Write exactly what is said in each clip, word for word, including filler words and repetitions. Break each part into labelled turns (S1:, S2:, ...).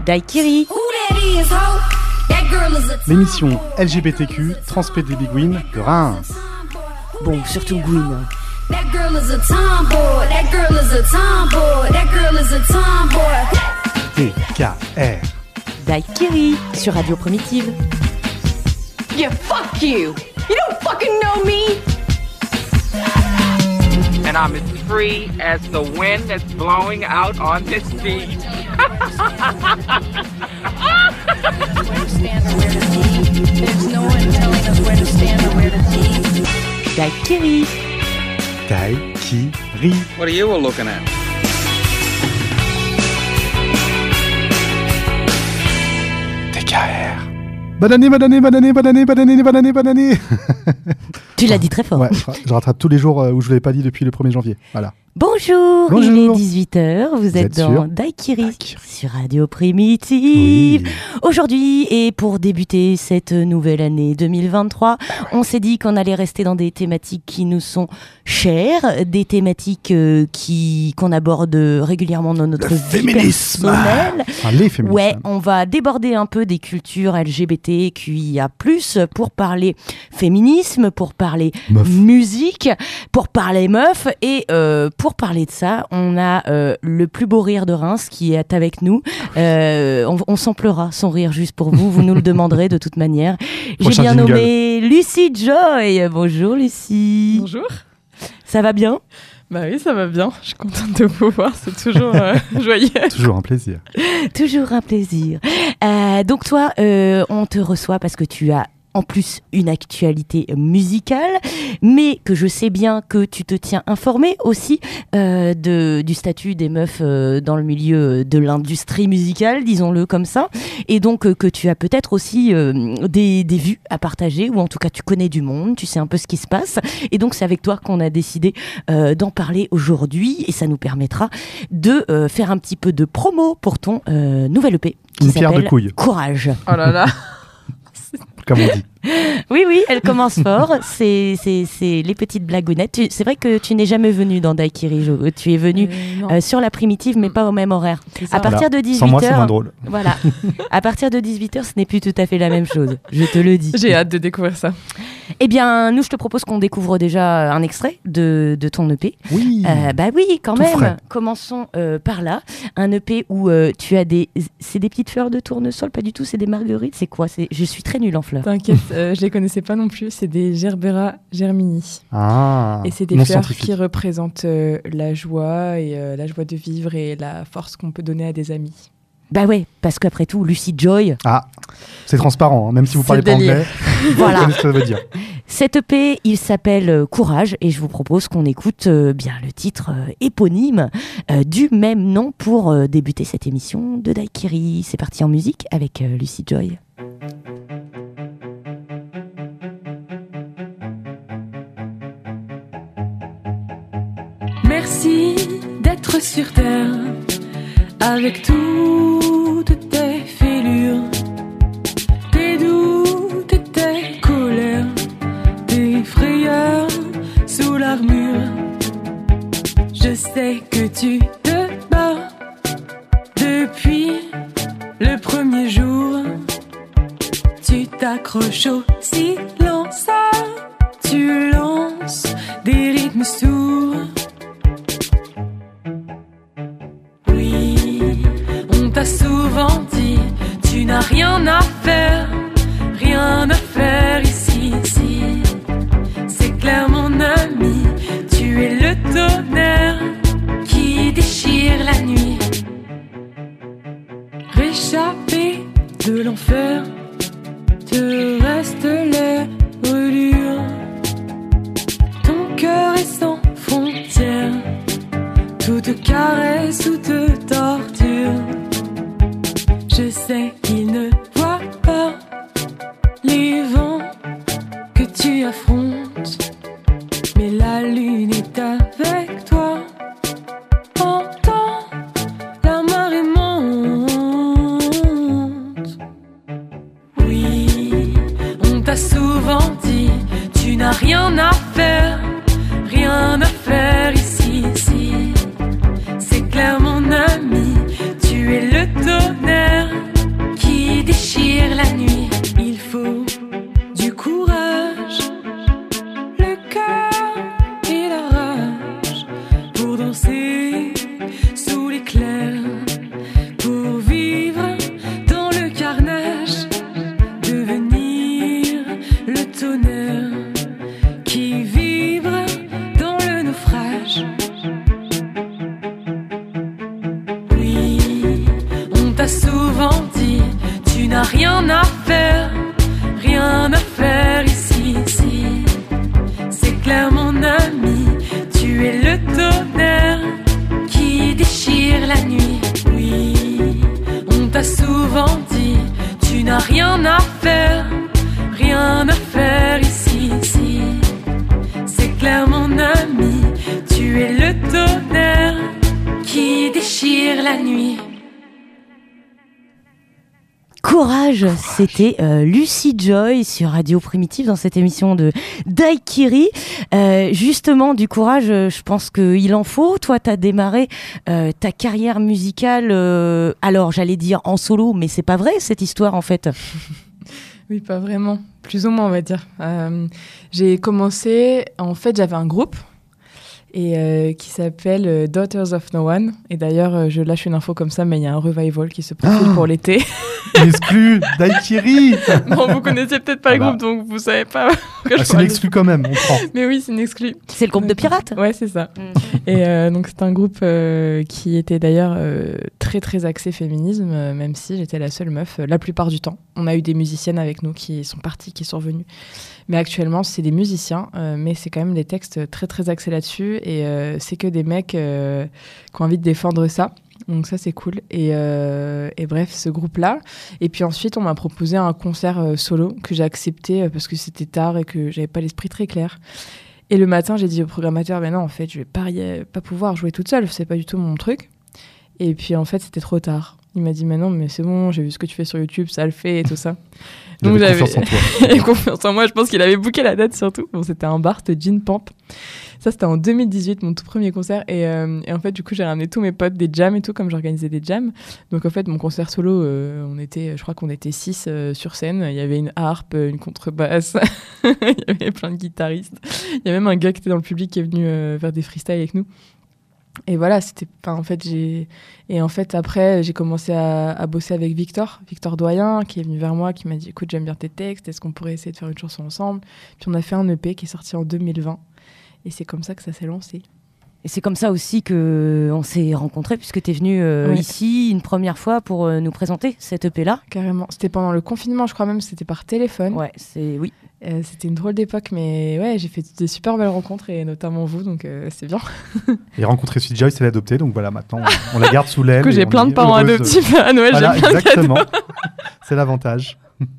S1: Daiquiri.
S2: L'émission L G B T Q Transpédé Biguine de Reims.
S1: Bon, surtout Gwyn.
S3: That girl is a tomboy, that girl is a tomboy, that girl is a tomboy.
S2: D K R.
S1: Daiquiri sur Radio Primitive.
S4: Yeah, fuck you. You don't fucking know me.
S5: And I'm as free as the wind that's blowing out on this beach.
S3: There's no one telling us where to stand or where to be.
S1: Daiquiri.
S2: Daiquiri.
S5: What are you all looking at?
S2: D K R. Bonne année, bonne année, bonne année, bonne année, bonne année, bonne année, bonne année.
S1: Tu l'as dit très fort.
S2: Ouais, je rattrape tous les jours où je ne l'avais pas dit depuis le premier janvier. Voilà.
S1: Bonjour,
S2: Bonjour,
S1: il est dix-huit heures, vous, vous êtes, êtes dans Daiquiri, Daiquiri sur Radio Primitive. Oui. Aujourd'hui, et pour débuter cette nouvelle année deux mille vingt-trois, bah ouais. on s'est dit qu'on allait rester dans des thématiques qui nous sont chères, des thématiques euh, qui, qu'on aborde régulièrement dans notre
S2: le
S1: vie
S2: féminisme.
S1: personnelle.
S2: Enfin, les féminismes.
S1: Ouais, on va déborder un peu des cultures L G B T Q I A plus, pour parler féminisme, pour parler meuf. musique, pour parler meuf et euh, pour Pour parler de ça, on a euh, le plus beau rire de Reims qui est avec nous. Euh, on, on s'empleura son rire juste pour vous. Vous nous le demanderez de toute manière. J'ai bien jingle. nommé Lucie Joy. Bonjour Lucie.
S6: Bonjour.
S1: Ça va bien ?
S6: Bah oui, ça va bien. Je suis contente de vous voir. C'est toujours euh, joyeux.
S2: Toujours un plaisir.
S1: Toujours un plaisir. Euh, donc toi, euh, on te reçoit parce que tu as en plus une actualité musicale, mais que je sais bien que tu te tiens informé aussi euh, de, du statut des meufs euh, dans le milieu de l'industrie musicale, disons-le comme ça, et donc euh, que tu as peut-être aussi euh, des, des vues à partager, ou en tout cas tu connais du monde, tu sais un peu ce qui se passe, et donc c'est avec toi qu'on a décidé euh, d'en parler aujourd'hui, et ça nous permettra de euh, faire un petit peu de promo pour ton euh, nouvel E P qui
S2: une pierre de
S1: s'appelle
S2: couille.
S1: Courage.
S6: Oh là là.
S2: Comme on dit.
S1: Oui, oui, elle commence fort. C'est, c'est, c'est les petites blagounettes. Tu, c'est vrai que tu n'es jamais venu dans Daiquiri. Tu es venu euh, euh, sur la primitive, mais pas au même horaire. À partir
S2: voilà.
S1: de dix-huit heures.
S2: Sans moi, c'est moins drôle.
S1: Voilà. À partir de dix-huit heures, ce n'est plus tout à fait la même chose. Je te le dis.
S6: J'ai hâte de découvrir ça.
S1: Eh bien, nous, je te propose qu'on découvre déjà un extrait de, de ton E P.
S2: Oui.
S1: Euh, bah oui, quand
S2: tout
S1: même.
S2: Frais.
S1: Commençons euh, par là. Un E P où euh, tu as des. C'est des petites fleurs de tournesol, pas du tout. C'est des marguerites. C'est quoi ? C'est... Je suis très nulle en fleurs.
S6: T'inquiète, euh, je les connaissais pas non plus. C'est des Gerbera germini.
S2: Ah.
S6: Et c'est des fleurs qui représentent euh, la joie et euh, la joie de vivre et la force qu'on peut donner à des amis.
S1: Bah ouais, parce qu'après tout, Lucie Joy.
S2: Ah, c'est transparent, hein, même si vous parlez pas anglais.
S1: Voilà.
S2: Vous savez ce que ça veut dire.
S1: Cet E P, il s'appelle euh, Courage, et je vous propose qu'on écoute euh, bien le titre euh, éponyme euh, du même nom pour euh, débuter cette émission de Daiquiri. C'est parti en musique avec euh, Lucie Joy.
S7: Merci d'être sur terre avec toutes tes fêlures, tes doutes et tes colères, tes frayeurs sous l'armure. Je sais que tu te bats depuis le premier jour. Tu t'accroches au silence, tu lances des rythmes sourds. On t'a souvent dit, tu n'as rien à faire, rien à faire ici, ici. C'est clair mon ami, tu es le tonnerre qui déchire la nuit. Réchappé de l'enfer, te restent les brûlures. Ton cœur est sans frontières, toute caresse, toute torture. Je sais qu'il ne voit pas les vents que tu affrontes, mais la lune est avec toi. Entends la marée monte. Oui, on t'a souvent dit, tu n'as rien à faire, rien à faire ici, ici. C'est clair mon ami, tu es le tonnerre danser sous l'éclair, pour vivre dans le carnage, devenir le tonnerre qui vibre dans le naufrage. Oui, on t'a souvent dit, tu n'as rien à faire, rien à faire ici, ici. C'est clair mon ami, tu es le tonnerre qui déchire la nuit. Oui, on t'a souvent dit, tu n'as rien à faire, rien à faire ici, ici. C'est clair mon ami, tu es le tonnerre qui déchire la nuit.
S1: Courage, c'était euh, Lucy Joy sur Radio Primitive dans cette émission de Daiquiri. Euh, justement, du courage, euh, je pense qu'il en faut. Toi, tu as démarré euh, ta carrière musicale, euh, alors j'allais dire en solo, mais c'est pas vrai cette histoire en fait.
S6: Oui, pas vraiment. Plus ou moins, on va dire. Euh, j'ai commencé, en fait, j'avais un groupe et euh, qui s'appelle euh, Daughters of No One. Et d'ailleurs, euh, je lâche une info comme ça, mais il y a un revival qui se profile oh pour l'été.
S2: Exclu Daiquiri.
S6: Non, vous connaissez peut-être pas ah le bah. groupe, donc vous savez pas.
S2: Ah, c'est une exclu quand même, on prend.
S6: Mais oui, c'est une exclu.
S1: C'est le groupe de pirates.
S6: Ouais, c'est ça. Mm. Et euh, donc, c'est un groupe euh, qui était d'ailleurs euh, très, très axé féminisme, euh, même si j'étais la seule meuf euh, la plupart du temps. On a eu des musiciennes avec nous qui sont parties, qui sont revenues. Mais actuellement, c'est des musiciens, euh, mais c'est quand même des textes très, très axés là-dessus. Et euh, c'est que des mecs euh, qui ont envie de défendre ça. Donc ça, c'est cool. Et, euh, et bref, ce groupe-là. Et puis ensuite, on m'a proposé un concert euh, solo que j'ai accepté euh, parce que c'était tard et que j'avais pas l'esprit très clair. Et le matin, j'ai dit au programmateur, mais non, en fait, je vais pas, pas pouvoir jouer toute seule. C'est pas du tout mon truc. Et puis en fait, c'était trop tard. Il m'a dit, mais non, mais c'est bon, j'ai vu ce que tu fais sur YouTube, ça le fait et tout ça.
S2: Il Donc avait confiance en toi.
S6: Il avait confiance en moi. Je pense qu'il avait booké la date surtout. Bon, c'était un bar, c'était Gin Pamp. Ça, c'était en deux mille dix-huit, mon tout premier concert. Et, euh, et en fait, du coup, j'ai ramené tous mes potes des jams et tout, comme j'organisais des jams. Donc, en fait, mon concert solo, euh, on était, je crois qu'on était six euh, sur scène. Il y avait une harpe, une contrebasse. Il y avait plein de guitaristes. Il y a même un gars qui était dans le public qui est venu euh, faire des freestyles avec nous. Et voilà, c'était pas en fait j'ai et en fait après j'ai commencé à, à bosser avec Victor, Victor Doyen qui est venu vers moi, qui m'a dit écoute, j'aime bien tes textes, est-ce qu'on pourrait essayer de faire une chanson ensemble? Puis on a fait un E P qui est sorti en deux mille vingt et c'est comme ça que ça s'est lancé.
S1: Et c'est comme ça aussi qu'on s'est rencontrés, puisque tu es venu euh, ouais. ici une première fois pour euh, nous présenter cet E P-là.
S6: Carrément. C'était pendant le confinement, je crois même, c'était par téléphone.
S1: Ouais, c'est... oui.
S6: Euh, c'était une drôle d'époque, mais ouais, j'ai fait des super belles rencontres, et notamment vous, donc euh, c'est bien.
S2: Et rencontrer Sweet Joy, c'est l'adopter, donc voilà, maintenant, on, on la garde sous l'aile.
S6: Du coup, j'ai plein de parents adoptifs à Noël,
S2: voilà,
S6: j'ai plein
S2: exactement.
S6: de cadeaux.
S2: C'est l'avantage.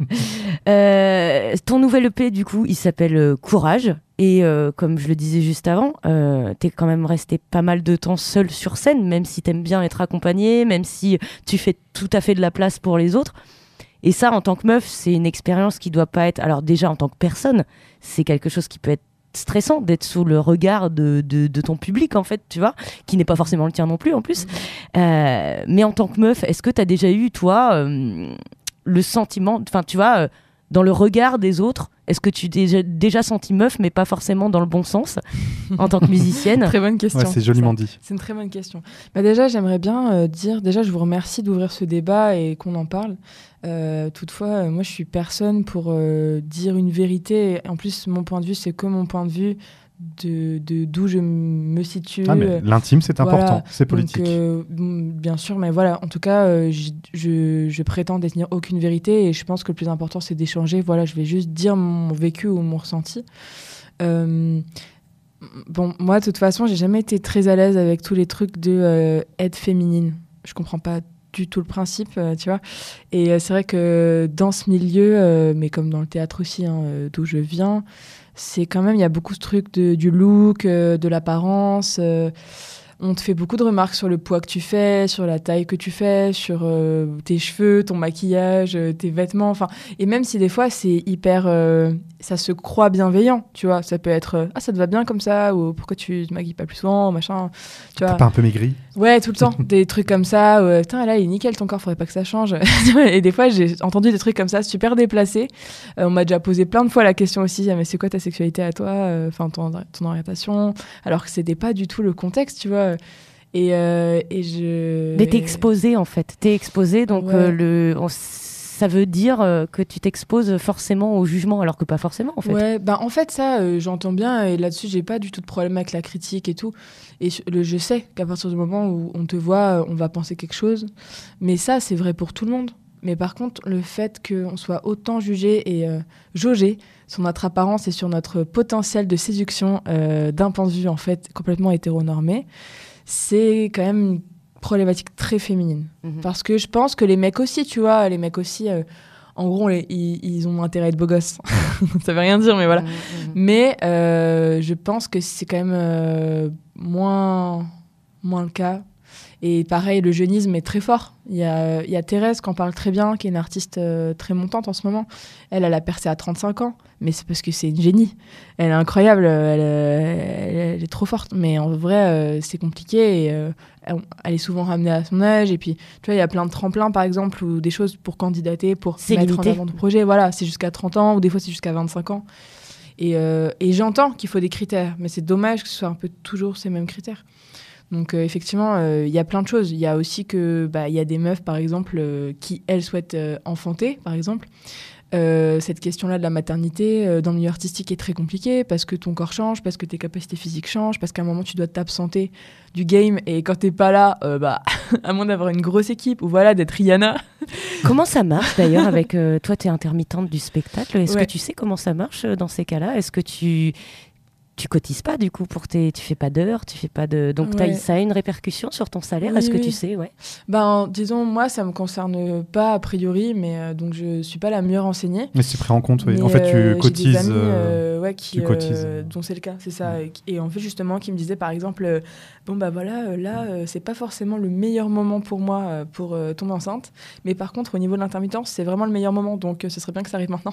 S1: euh, ton nouvel E P, du coup, il s'appelle euh, Courage. Et euh, comme je le disais juste avant, euh, t'es quand même resté pas mal de temps seul sur scène, même si t'aimes bien être accompagné, même si tu fais tout à fait de la place pour les autres. Et ça, en tant que meuf, c'est une expérience qui doit pas être... Alors déjà, en tant que personne, c'est quelque chose qui peut être stressant d'être sous le regard de, de, de ton public, en fait, tu vois, qui n'est pas forcément le tien non plus, en plus. Mmh. Euh, mais en tant que meuf, est-ce que t'as déjà eu, toi, euh, le sentiment... Enfin, tu vois... Euh, dans le regard des autres, est-ce que tu t'es déjà, déjà senti meuf, mais pas forcément dans le bon sens, en tant que musicienne?
S6: Très bonne question.
S2: Ouais, c'est joliment dit.
S6: C'est une très bonne question. Bah déjà, j'aimerais bien euh, dire, déjà, je vous remercie d'ouvrir ce débat et qu'on en parle. Euh, toutefois, euh, moi, je suis personne pour euh, dire une vérité. En plus, mon point de vue, c'est que mon point de vue de, de d'où je me situe.
S2: Ah, mais l'intime, c'est
S6: voilà.
S2: important, c'est politique.
S6: Donc, euh, bien sûr, mais voilà, en tout cas, euh, je, je, je prétends détenir aucune vérité et je pense que le plus important, c'est d'échanger. Voilà, je vais juste dire mon vécu ou mon ressenti. Euh, bon, moi, de toute façon, j'ai jamais été très à l'aise avec tous les trucs de euh, aide féminine. Je comprends pas du tout le principe, euh, tu vois. Et euh, c'est vrai que dans ce milieu, euh, mais comme dans le théâtre aussi, hein, euh, d'où je viens, c'est quand même, il y a beaucoup ce truc de, du look, euh, de l'apparence. Euh, on te fait beaucoup de remarques sur le poids que tu fais, sur la taille que tu fais, sur euh, tes cheveux, ton maquillage, euh, tes vêtements. Enfin, et même si des fois, c'est hyper... Euh, ça se croit bienveillant, tu vois. Ça peut être euh, « Ah, ça te va bien comme ça » ou « Pourquoi tu te maquilles pas plus souvent ?» machin, tu vois.
S2: T'es pas un peu maigri?
S6: Ouais, tout le temps. Des trucs comme ça. Euh, Putain, là, il est nickel ton corps, faudrait pas que ça change. Et des fois, j'ai entendu des trucs comme ça, super déplacés. Euh, on m'a déjà posé plein de fois la question aussi, « Mais c'est quoi ta sexualité à toi ?» Enfin, ton, ton orientation. Alors que c'était pas du tout le contexte, tu vois. vois. Et, euh, et je.
S1: Mais t'es exposé en fait. T'es exposé, donc ouais. euh, le. On... ça veut dire euh, que tu t'exposes forcément au jugement, alors que pas forcément, en fait.
S6: Ouais, bah en fait, ça, euh, j'entends bien, et là-dessus, j'ai pas du tout de problème avec la critique et tout. Et le, je sais qu'à partir du moment où on te voit, on va penser quelque chose. Mais ça, c'est vrai pour tout le monde. Mais par contre, le fait qu'on soit autant jugé et euh, jaugé sur notre apparence et sur notre potentiel de séduction euh, d'un point de vue, en fait, complètement hétéronormé, c'est quand même une problématique très féminine. Mmh. Parce que je pense que les mecs aussi, tu vois, les mecs aussi, euh, en gros, les, ils, ils ont intérêt à être beaux gosses. Ça veut rien dire, mais voilà. Mmh, mmh. Mais euh, je pense que c'est quand même euh, moins, moins le cas. Et pareil, le jeunisme est très fort. Il y a, il y a Thérèse qui en parle très bien, qui est une artiste euh, très montante en ce moment. Elle, elle a percé à trente-cinq ans, mais c'est parce que c'est une génie. Elle est incroyable, elle, elle, elle est trop forte. Mais en vrai, euh, c'est compliqué. Et, euh, elle, elle est souvent ramenée à son âge. Et puis, tu vois, il y a plein de tremplins, par exemple, ou des choses pour candidater, pour
S1: c'est
S6: mettre
S1: limité.
S6: en avant ton projet. Voilà, c'est jusqu'à trente ans, ou des fois, c'est jusqu'à vingt-cinq ans. Et, euh, et j'entends qu'il faut des critères, mais c'est dommage que ce soit un peu toujours ces mêmes critères. Donc euh, effectivement, il euh, y a plein de choses. Il y a aussi que bah, y a des meufs, par exemple, euh, qui, elles, souhaitent euh, enfanter, par exemple. Euh, cette question-là de la maternité, euh, dans le milieu artistique, est très compliquée parce que ton corps change, parce que tes capacités physiques changent, parce qu'à un moment, tu dois t'absenter du game. Et quand t'es pas là, euh, bah, à moins d'avoir une grosse équipe ou voilà, d'être Rihanna.
S1: Comment ça marche, d'ailleurs, avec... Euh, toi, t'es intermittente du spectacle. Est-ce ouais. que tu sais comment ça marche euh, dans ces cas-là ? Est-ce que tu... Tu cotises pas du coup pour tes, tu fais pas d'heures, tu fais pas de, donc ouais. ça a une répercussion sur ton salaire. Oui, Est-ce que oui. tu sais, ouais.
S6: Ben disons moi ça me concerne pas a priori, mais euh, donc je suis pas la mieux renseignée.
S2: Mais c'est pris en compte, oui.
S6: Mais,
S2: en fait tu
S6: euh,
S2: cotises.
S6: J'ai des amis, euh, ouais, qui,
S2: tu cotises.
S6: Euh, dont c'est le cas, c'est ça. Ouais. Et, et en fait justement qui me disaient par exemple, euh, bon bah voilà, euh, là euh, c'est pas forcément le meilleur moment pour moi euh, pour euh, tomber enceinte, mais par contre au niveau de l'intermittence c'est vraiment le meilleur moment, donc euh, ce serait bien que ça arrive maintenant.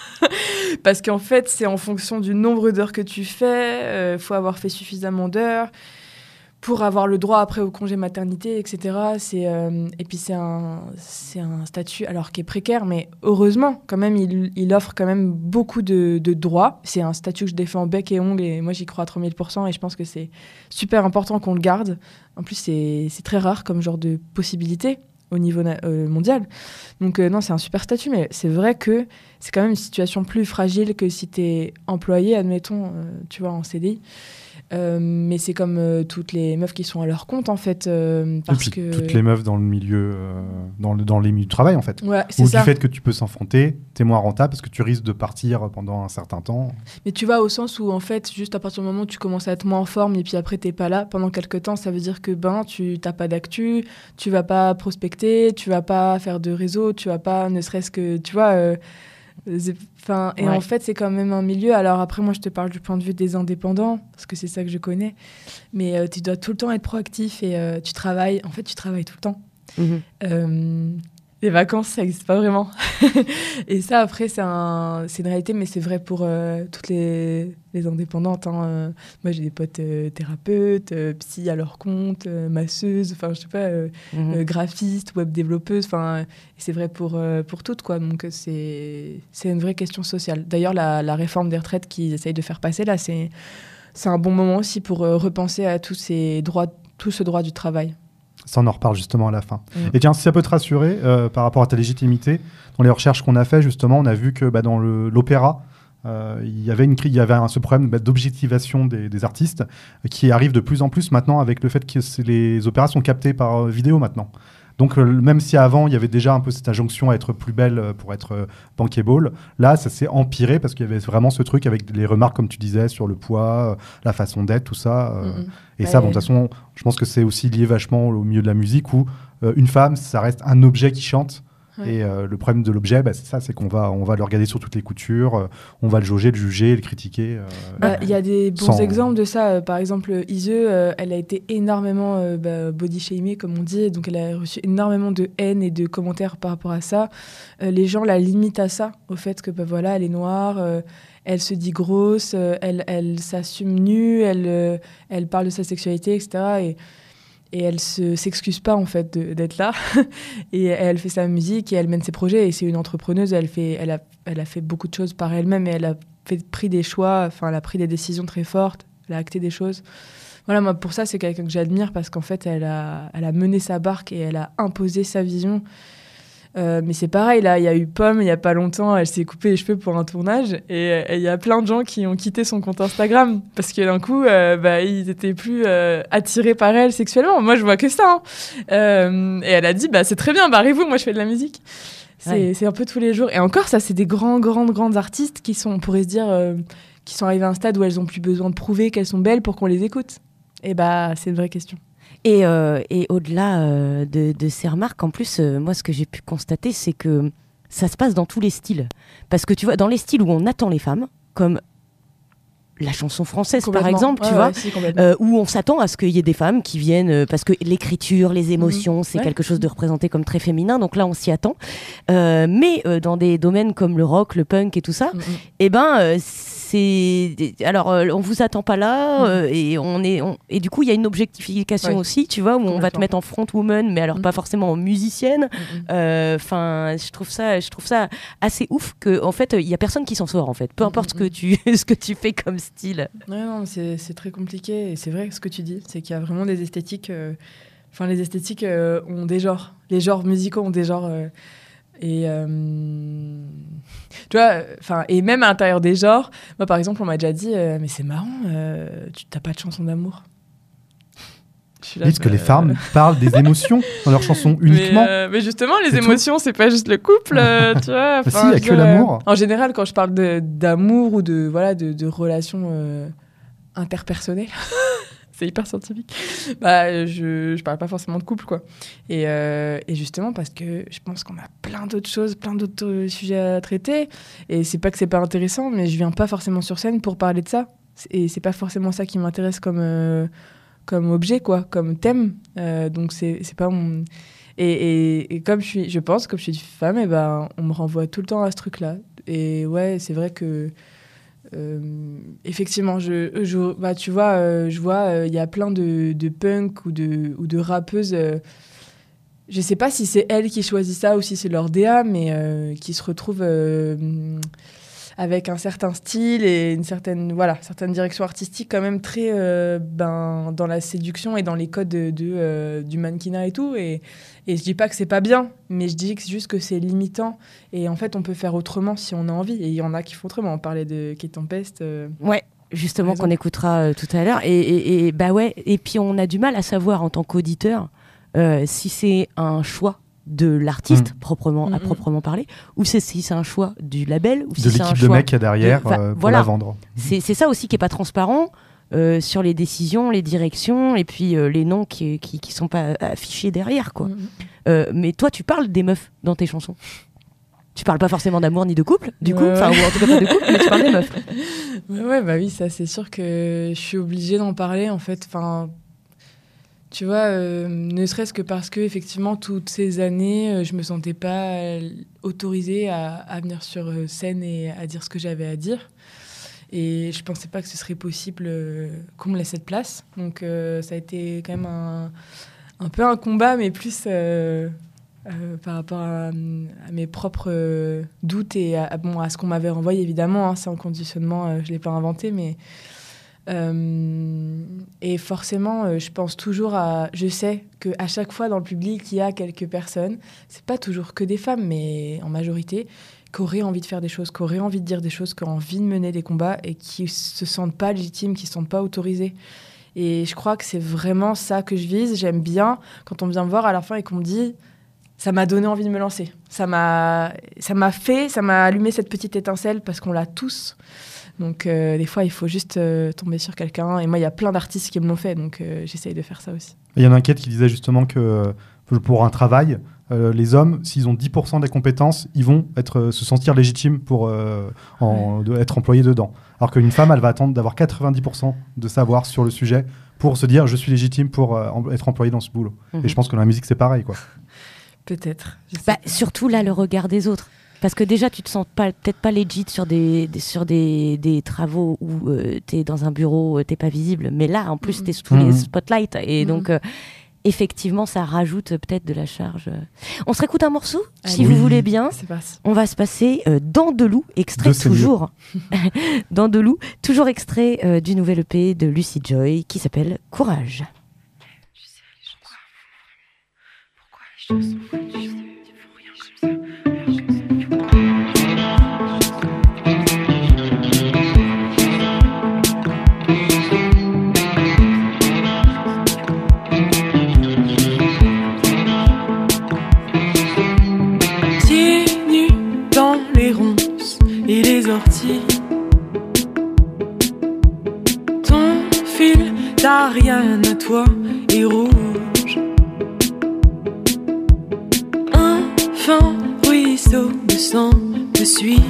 S6: Parce qu'en fait, c'est en fonction du nombre d'heures que tu fais. Il euh, faut avoir fait suffisamment d'heures pour avoir le droit après au congé maternité, et cetera. C'est, euh, et puis, c'est un, c'est un statut alors qui est précaire, mais heureusement, quand même, il, il offre quand même beaucoup de, de droits. C'est un statut que je défends bec et ongles et moi, j'y crois à trois mille pour cent et je pense que c'est super important qu'on le garde. En plus, c'est, c'est très rare comme genre de possibilité au niveau euh, mondial. Donc euh, non, c'est un super statut, mais c'est vrai que c'est quand même une situation plus fragile que si t'es employé, admettons, euh, tu vois, en C D I. Euh, mais c'est comme euh, toutes les meufs qui sont à leur compte, en fait. Euh, parce
S2: Et puis
S6: que...
S2: toutes les meufs dans le milieu, euh, dans, le, dans les milieux de travail, en fait.
S6: Ouais, c'est
S2: Ou
S6: ça.
S2: du fait que tu peux s'enfanter, t'es moins rentable parce que tu risques de partir pendant un certain temps.
S6: Mais tu vas au sens où, en fait, juste à partir du moment où tu commences à être moins en forme et puis après, t'es pas là pendant quelques temps, ça veut dire que ben, tu t'as pas d'actu, tu vas pas prospecter, tu vas pas faire de réseau, tu vas pas, ne serait-ce que, tu vois... Euh, Enfin, et ouais. en fait, c'est quand même un milieu. Alors après, moi, je te parle du point de vue des indépendants, parce que c'est ça que je connais. Mais euh, tu dois tout le temps être proactif et euh, tu travailles. En fait, tu travailles tout le temps. Mmh. Euh, les vacances, ça n'existe pas vraiment. Et ça, après, c'est, un, c'est une réalité, mais c'est vrai pour euh, toutes les, les indépendantes. Hein. Euh, moi, j'ai des potes euh, thérapeutes, euh, psy à leur compte, euh, masseuses, enfin, je sais pas, euh, mmh. euh, graphistes, web développeuses. Enfin, c'est vrai pour, euh, pour toutes, quoi. Donc, c'est, c'est une vraie question sociale. D'ailleurs, la, la réforme des retraites qu'ils essayent de faire passer, là, c'est, c'est un bon moment aussi pour euh, repenser à tous ces droits, tout ce droit du travail.
S2: Ça, on en reparle justement à la fin.
S6: Mmh.
S2: Et tiens, si ça peut te rassurer euh, par rapport à ta légitimité, dans les recherches qu'on a fait, justement, on a vu que bah, dans le, l'opéra, euh, il y avait, une, il y avait un, ce problème bah, d'objectivation des, des artistes euh, qui arrive de plus en plus maintenant avec le fait que les opéras sont captés par euh, vidéo maintenant. Donc, euh, même si avant, il y avait déjà un peu cette injonction à être plus belle euh, pour être euh, bankable, là, ça s'est empiré parce qu'il y avait vraiment ce truc avec les remarques, comme tu disais, sur le poids, euh, la façon d'être, tout ça. Euh, mmh. Et ouais. ça, bon, de toute façon, je pense que c'est aussi lié vachement au milieu de la musique où euh, une femme, ça reste un objet qui chante. Ouais. Et euh, le problème de l'objet, bah, c'est ça, c'est qu'on va, on va le regarder sur toutes les coutures, euh, on va le jauger, le juger, le critiquer. Il euh,
S6: bah, y a des bons sans... exemples de ça. Euh, par exemple, Ise, euh, elle a été énormément euh, bah, body shamée, comme on dit. Donc, elle a reçu énormément de haine et de commentaires par rapport à ça. Euh, les gens la limitent à ça, au fait que bah, voilà, elle est noire, euh, elle se dit grosse, euh, elle, elle s'assume nue, elle, euh, elle parle de sa sexualité, et cetera. Et, Et elle ne s'excuse pas, en fait, de, d'être là. Et elle fait sa musique et elle mène ses projets. Et c'est une entrepreneuse. Elle, fait, elle, a, elle a fait beaucoup de choses par elle-même. Et elle a fait, pris des choix. Enfin, elle a pris des décisions très fortes. Elle a acté des choses. voilà, moi, pour ça, c'est quelqu'un que j'admire parce qu'en fait, elle a, elle a mené sa barque et elle a imposé sa vision. Euh, mais c'est pareil, là, il y a eu Pomme il y a pas longtemps, elle s'est coupé les cheveux pour un tournage et il y a plein de gens qui ont quitté son compte Instagram parce que d'un coup, euh, bah, ils étaient plus euh, attirés par elle sexuellement. Moi, je vois que ça. Hein. Euh, et elle a dit, bah, c'est très bien, barrez-vous, moi, je fais de la musique. C'est, ouais. c'est un peu tous les jours. Et encore, ça, c'est des grands, grandes, grandes artistes qui sont, on pourrait se dire, euh, qui sont arrivées à un stade où elles ont plus besoin de prouver qu'elles sont belles pour qu'on les écoute. Et bah, c'est une vraie question.
S1: Et, euh, et au-delà euh, de, de ces remarques, en plus, euh, moi, ce que j'ai pu constater, c'est que ça se passe dans tous les styles. Parce que tu vois, dans les styles où on attend les femmes, comme la chanson française, par exemple, tu
S6: ouais,
S1: vois,
S6: ouais, si,
S1: euh, où on s'attend à ce qu'il y ait des femmes qui viennent, euh, parce que l'écriture, les émotions, mmh. c'est
S6: ouais.
S1: quelque chose de représenté comme très féminin, donc là, on s'y attend. Euh, mais euh, dans des domaines comme le rock, le punk et tout ça, mmh. eh ben, euh, c'est... Alors, euh, on vous attend pas là, euh, mmh. et, on est, on... et du coup, il y a une objectification ouais. aussi, tu vois, où on va te mettre en front woman, mais alors mmh. pas forcément en musicienne. Enfin, mmh. euh, je trouve ça, je trouve ça assez ouf que, en fait, il y a personne qui s'en sort, en fait. Peu importe mmh. ce que tu, ce que tu fais comme style.
S6: Ouais, non, c'est, c'est très compliqué, et c'est vrai ce que tu dis, c'est qu'il y a vraiment des esthétiques... Enfin, euh... les esthétiques euh, ont des genres. Les genres musicaux ont des genres... Euh... Et euh, tu vois, enfin, et même à l'intérieur des genres, moi par exemple, on m'a déjà dit, euh, mais c'est marrant, euh, tu t'as pas de chanson d'amour.
S2: Dites que euh... les femmes parlent des émotions dans leurs chansons uniquement.
S6: Mais, euh, mais justement, les c'est émotions, tout. C'est pas juste le couple, euh, tu vois.
S2: Si, il y a que l'amour.
S6: En général, quand je parle de, d'amour ou de voilà de, de relations euh, interpersonnelles. C'est hyper scientifique. Bah, je je parle pas forcément de couple, quoi. Et, euh, et justement parce que je pense qu'on a plein d'autres choses, plein d'autres sujets à traiter. Et c'est pas que c'est pas intéressant, mais je viens pas forcément sur scène pour parler de ça. Et c'est pas forcément ça qui m'intéresse comme euh, comme objet, quoi, comme thème. Euh, donc c'est c'est pas mon... Et, et, et comme je suis, je pense, comme je suis une femme, et ben on me renvoie tout le temps à ce truc-là. Et ouais, c'est vrai que Euh, effectivement, je, je, bah, tu vois, euh, je vois, il euh, y a plein de, de punk ou de, ou de rappeuses. Euh, je sais pas si c'est elles qui choisissent ça ou si c'est leur D A, mais euh, qui se retrouvent euh, avec un certain style et une certaine, voilà, certaine direction artistique quand même très euh, ben, dans la séduction et dans les codes de, de, euh, du mannequinat et tout. Et, et je dis pas que c'est pas bien, mais je dis que c'est juste que c'est limitant. Et en fait, on peut faire autrement si on a envie. Et il y en a qui font autrement. On parlait de Kate Tempest. Euh,
S1: ouais, justement, qu'on écoutera euh, tout à l'heure. Et, et, et, bah ouais, et puis, on a du mal à savoir en tant qu'auditeur euh, si c'est un choix de l'artiste mmh. proprement, mmh. à proprement parler, ou c'est, si c'est un choix du label, ou si
S2: de
S1: c'est
S2: l'équipe
S1: un
S2: de
S1: choix
S2: mecs qu'il y a derrière de, euh, pour
S1: voilà.
S2: la vendre.
S1: C'est, c'est ça aussi qui est pas transparent euh, sur les décisions, les directions, et puis euh, les noms qui, qui qui sont pas affichés derrière, quoi. Mmh. Euh, mais toi, tu parles des meufs dans tes chansons. Tu parles pas forcément d'amour ni de couple, du coup, enfin ouais. ou en tout cas pas de couple, mais tu parles des meufs.
S6: Ouais, ouais, bah oui, ça c'est sûr que je suis obligée d'en parler, en fait. Enfin. Tu vois, euh, ne serait-ce que parce que effectivement toutes ces années, euh, je me sentais pas euh, autorisée à, à venir sur euh, scène et à dire ce que j'avais à dire. Et je pensais pas que ce serait possible euh, qu'on me laisse cette place. Donc euh, ça a été quand même un, un peu un combat, mais plus euh, euh, par rapport à, à mes propres euh, doutes et à, à, bon, à ce qu'on m'avait renvoyé, évidemment. Hein, c'est un conditionnement, euh, je l'ai pas inventé, mais... Euh, et forcément, euh, je pense toujours à... Je sais qu'à chaque fois, dans le public, il y a quelques personnes, c'est pas toujours que des femmes, mais en majorité, qui auraient envie de faire des choses, qui auraient envie de dire des choses, qui ont envie de mener des combats et qui se sentent pas légitimes, qui se sentent pas autorisées. Et je crois que c'est vraiment ça que je vise. J'aime bien quand on vient me voir à la fin et qu'on me dit... Ça m'a donné envie de me lancer. Ça m'a, ça m'a fait, ça m'a allumé cette petite étincelle parce qu'on l'a tous. Donc, euh, des fois, il faut juste euh, tomber sur quelqu'un. Et moi, il y a plein d'artistes qui me l'ont fait, donc euh, j'essaye de faire ça aussi.
S2: Il y en a un qui disait justement que euh, pour un travail, euh, les hommes, s'ils ont dix pour cent des compétences, ils vont être, euh, se sentir légitimes pour euh, en, ouais. de, être employés dedans. Alors qu'une femme, elle va attendre d'avoir quatre-vingt-dix pour cent de savoir sur le sujet pour se dire « je suis légitime pour euh, être employé dans ce boulot mmh. ». Et je pense que dans la musique, c'est pareil, quoi.
S6: Peut-être.
S1: Bah, surtout là, le regard des autres. Parce que déjà, tu te sens pas, peut-être pas legit sur des, des, sur des, des travaux où euh, tu es dans un bureau, euh, tu n'es pas visible. Mais là, en plus, tu es sous mmh. les spotlights. Et mmh. donc, euh, effectivement, ça rajoute peut-être de la charge. On se réécoute un morceau,
S6: Allez.
S1: si
S2: Oui.
S1: vous voulez bien.
S6: C'est parti.
S1: On va se passer euh, Dans de loup, extrait
S2: De Céline.
S1: toujours. Dans de loup, toujours extrait euh, du nouvel E P de Lucy Joy qui s'appelle Courage.
S7: Pieds nus dans les ronces et les orties. Ton fil d'Ariane à toi est rouge. Un fin ruisseau de sang te suit.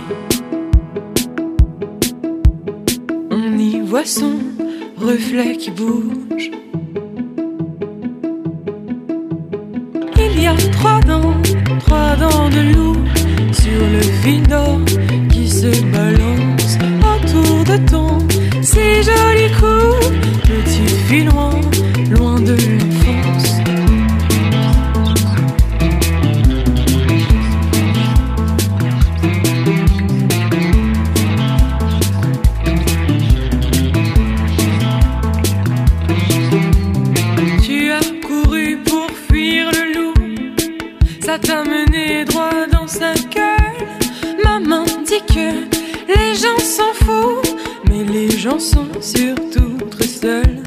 S7: On y voit son reflet qui bouge. Il y a trois dents, trois dents de loup sur le fil d'or qui se balance autour de ton si joli cou. Que tu fuis loin, loin de l'enfance. Tu as couru pour fuir le loup. Ça t'a mené droit dans sa gueule. Maman dit que les gens s'en foutent, mais les gens sont surtout très seuls.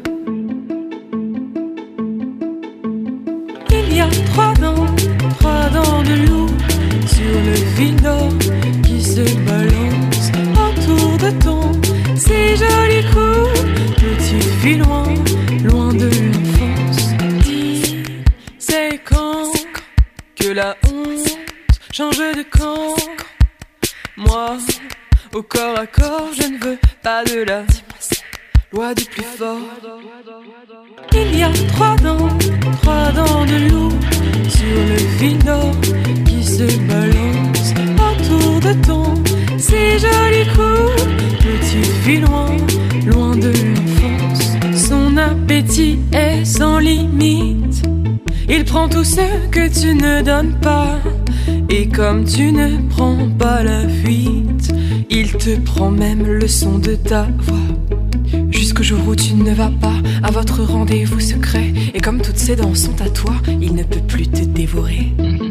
S7: Il y a trois dents, trois dents de loup sur le fil d'or qui se balance autour de ton si joli cou. Que tu fuis loin, loin de l'enfance. Dis, c'est quand que la honte change de camp. Moi, au corps à corps, je ne veux pas de la loi du plus fort. Il y a trois dents, trois dents de loup sur le fil d'or qui se balance autour de ton si joli cou. Que tu fuis loin, loin de l'enfance. Son appétit est sans limite. Il prend tout ce que tu ne donnes pas. Et comme tu ne prends pas la fuite, il te prend même le son de ta voix. Jusqu'au jour où tu ne vas pas à votre rendez-vous secret. Et comme toutes ses dents sont à toi, il ne peut plus te dévorer.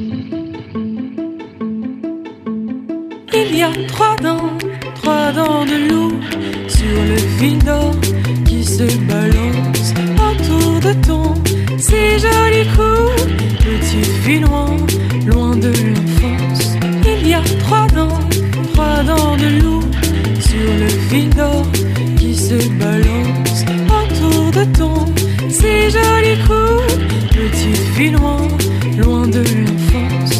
S7: Il y a trois dents, trois dents de loup sur le fil d'or qui se balance autour de ton si joli cou. Que tu fuis loin, loin de l'enfance. Il y a trois dents, trois dents de loup sur le fil d'or qui se balance autour de ton si joli cou. Que tu fuis loin, loin de l'enfance.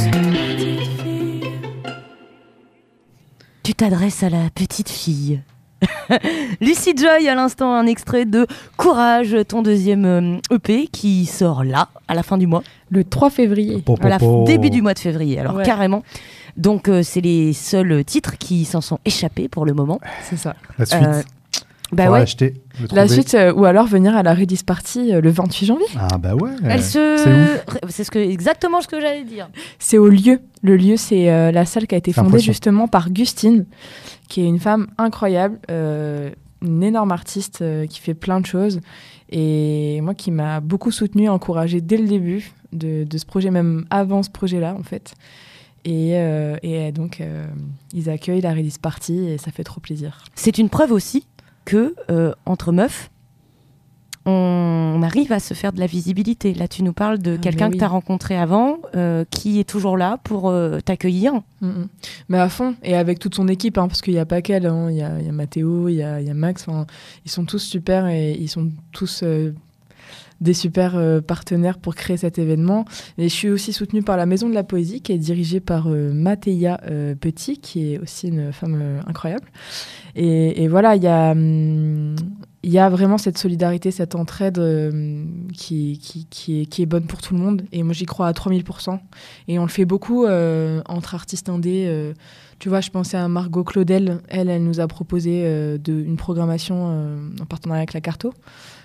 S1: Tu t'adresses à la petite fille. Lucy Joy, à l'instant, un extrait de Courage, ton deuxième euh, E P qui sort là, à la fin du mois,
S6: Le trois février.
S2: Po, po,
S1: à la
S2: po.
S1: début du mois de février, alors
S6: Ouais.
S1: carrément. Donc euh, c'est les seuls titres qui s'en sont échappés pour le moment.
S6: C'est ça.
S2: La suite,
S1: Euh, Bah
S2: faudra
S1: ouais,
S2: acheter, le
S6: La
S2: trouver.
S6: suite, euh, ou alors venir à la Release Party euh, le vingt-huit janvier.
S2: Ah bah ouais.
S1: elle se...
S2: C'est où
S1: C'est ce que... exactement ce que j'allais dire.
S6: C'est au lieu. Le lieu, c'est euh, la salle qui a été
S2: C'est
S6: fondée
S2: impressionnant.
S6: justement par Gustine, qui est une femme incroyable, euh, une énorme artiste euh, qui fait plein de choses. Et moi, qui m'a beaucoup soutenue, encouragée dès le début de, de ce projet, même avant ce projet-là, en fait. Et, euh, et donc, euh, ils accueillent la Release Party et ça fait trop plaisir.
S1: C'est une preuve aussi que, euh, entre meufs, on arrive à se faire de la visibilité. Là, tu nous parles de
S6: Ah,
S1: quelqu'un
S6: mais
S1: que
S6: oui.
S1: tu as rencontré avant, euh, qui est toujours là pour euh, t'accueillir.
S6: Mm, mm. Mais à fond, et avec toute son équipe, hein, parce qu'il n'y a pas qu'elle, hein. il y a, il y a Mathéo, il y a, il y a Max, enfin, ils sont tous super et ils sont tous euh, des super euh, partenaires pour créer cet événement. Et je suis aussi soutenue par la Maison de la Poésie, qui est dirigée par euh, Mathéa euh, Petit, qui est aussi une femme euh, incroyable. Et, et voilà, il y a... hum, il y a vraiment cette solidarité, cette entraide euh, qui, qui, qui, est, qui est bonne pour tout le monde. Et moi, j'y crois à trois mille pour cent. Et on le fait beaucoup euh, entre artistes indés. Euh, tu vois, je pensais à Margot Claudel. Elle, elle nous a proposé euh, de, une programmation euh, en partenariat avec la Carto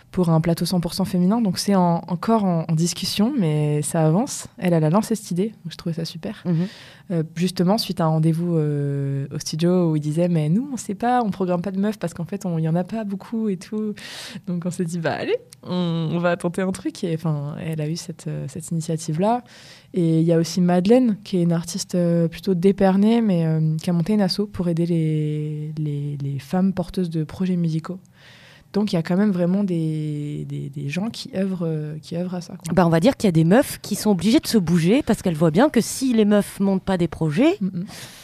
S6: pour un plateau cent pour cent féminin. Donc c'est en, encore en, en discussion, mais ça avance. Elle, elle a lancé cette idée, donc je trouvais ça super. Mmh. Euh, justement, suite à un rendez-vous euh, au studio où il disait « Mais nous, on sait pas, on programme pas de meufs parce qu'en fait, il y en a pas beaucoup et tout. » Donc on s'est dit « Bah allez, on, on va tenter un truc. » Et enfin, elle a eu cette, euh, cette initiative-là. Et il y a aussi Madeleine, qui est une artiste euh, plutôt dépernée, mais euh, qui a monté une asso pour aider les, les, les femmes porteuses de projets musicaux. Donc il y a quand même vraiment des, des, des gens qui œuvrent, euh, qui œuvrent à ça. Quoi.
S1: Bah, on va dire qu'il y a des meufs qui sont obligées de se bouger parce qu'elles voient bien que si les meufs montent pas des projets, mm-hmm.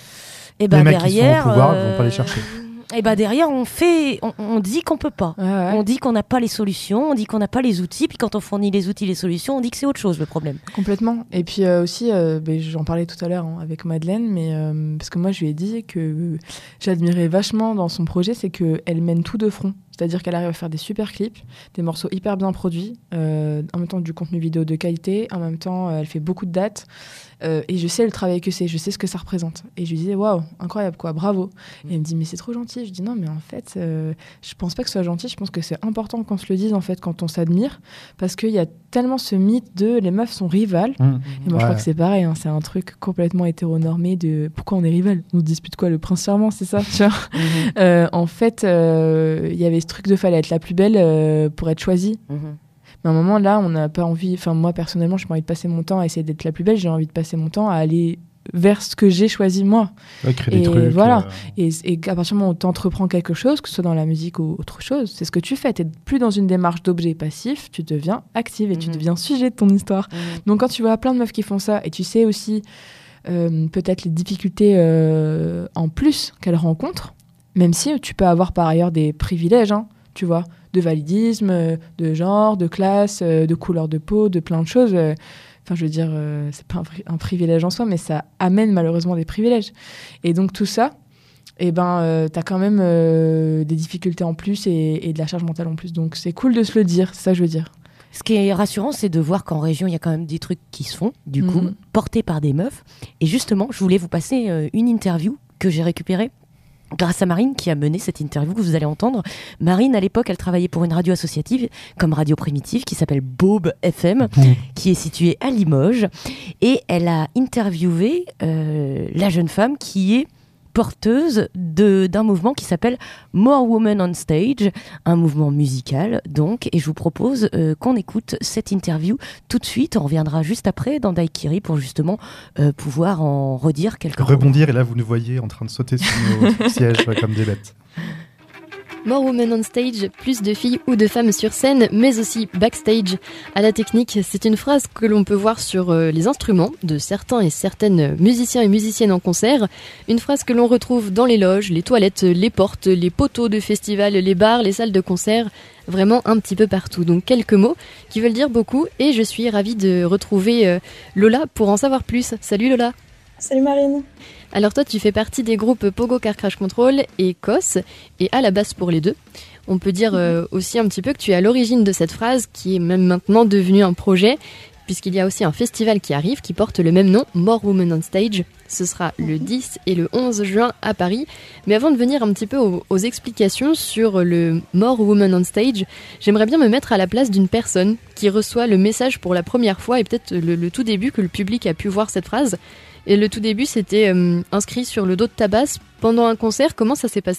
S1: et ben
S2: les mecs
S1: derrière,
S2: qui sont au pouvoir,
S1: euh,
S2: ils vont pas les chercher.
S1: Et bah derrière, on fait, on, on dit qu'on peut pas.
S6: Ouais, ouais.
S1: On dit qu'on n'a pas les solutions, on dit qu'on n'a pas les outils. Puis quand on fournit les outils, les solutions, on dit que c'est autre chose le problème.
S6: Complètement. Et puis euh, aussi, euh, bah, j'en parlais tout à l'heure hein, avec Madeleine, mais euh, parce que moi je lui ai dit que euh, j'admirais vachement dans son projet, c'est qu'elle mène tout de front. C'est-à-dire qu'elle arrive à faire des super clips, des morceaux hyper bien produits, euh, en même temps du contenu vidéo de qualité, en même temps euh, elle fait beaucoup de dates. Euh, et je sais le travail que c'est, je sais ce que ça représente. Et je lui disais, waouh, incroyable quoi, bravo. Et elle me dit, mais c'est trop gentil. Je dis, non, mais en fait, euh, je pense pas que ce soit gentil, je pense que c'est important qu'on se le dise en fait quand on s'admire, parce qu'il y a tellement ce mythe de les meufs sont rivales. Mmh. Et moi, ouais. je crois que c'est pareil, hein, c'est un truc complètement hétéronormé de pourquoi on est rivales. On se dispute quoi, le prince charmant, c'est ça, tu vois. Mmh. euh, En fait, il euh, y avait ce truc de fallait être la plus belle euh, pour être choisie. Mmh. Mais à un moment là, on n'a pas envie. Enfin, moi personnellement, j'ai pas envie de passer mon temps à essayer d'être la plus belle. J'ai envie de passer mon temps à aller vers ce que j'ai choisi moi.
S2: Ouais, créer
S6: et
S2: des trucs,
S6: voilà.
S2: Euh...
S6: Et, et à partir du moment où tu entreprends quelque chose, que ce soit dans la musique ou autre chose, c'est ce que tu fais. Tu n'es plus dans une démarche d'objet passif, tu deviens active et mmh. tu deviens sujet de ton histoire. Mmh. Donc quand tu vois plein de meufs qui font ça et tu sais aussi euh, peut-être les difficultés euh, en plus qu'elles rencontrent, même si tu peux avoir par ailleurs des privilèges, hein, tu vois, de validisme, de genre, de classe, de couleur de peau, de plein de choses. Enfin, je veux dire, euh, c'est pas un, pri- un privilège en soi, mais ça amène malheureusement des privilèges. Et donc tout ça, eh ben, euh, t'as quand même euh, des difficultés en plus et, et de la charge mentale en plus. Donc c'est cool de se le dire, c'est ça que je veux dire.
S1: Ce qui est rassurant, c'est de voir qu'en région, il y a quand même des trucs qui se font, du coup, mmh. portés par des meufs. Et justement, je voulais vous passer euh, une interview que j'ai récupérée grâce à Marine qui a mené cette interview que vous allez entendre. Marine, à l'époque, elle travaillait pour une radio associative comme Radio Primitive qui s'appelle Bob F M, mmh. qui est située à Limoges. Et elle a interviewé euh, la jeune femme qui est porteuse de, d'un mouvement qui s'appelle More Women on Stage, un mouvement musical donc, et je vous propose euh, qu'on écoute cette interview tout de suite. On reviendra juste après dans Daiquiri pour justement euh, pouvoir en redire quelques mots.
S2: Rebondir, et là vous nous voyez en train de sauter sur nos sièges comme des bêtes.
S8: More Women on Stage, plus de filles ou de femmes sur scène, mais aussi backstage. À la technique, c'est une phrase que l'on peut voir sur euh, les instruments de certains et certaines musiciens et musiciennes en concert. Une phrase que l'on retrouve dans les loges, les toilettes, les portes, les poteaux de festivals, les bars, les salles de concert, vraiment un petit peu partout. Donc quelques mots qui veulent dire beaucoup et je suis ravie de retrouver euh, Lola pour en savoir plus. Salut Lola.
S9: Salut Marine.
S8: Alors toi, tu fais partie des groupes Pogo Car Crash Control et C O S, et à la basse pour les deux. On peut dire euh, aussi un petit peu que tu es à l'origine de cette phrase, qui est même maintenant devenue un projet, puisqu'il y a aussi un festival qui arrive, qui porte le même nom, More Women on Stage. Ce sera le dix et le onze juin à Paris. Mais avant de venir un petit peu aux, aux explications sur le More Women on Stage, j'aimerais bien me mettre à la place d'une personne qui reçoit le message pour la première fois, et peut-être le, le tout début que le public a pu voir cette phrase. Et le tout début, c'était euh, inscrit sur le dos de ta basse pendant un concert. Comment ça s'est passé ?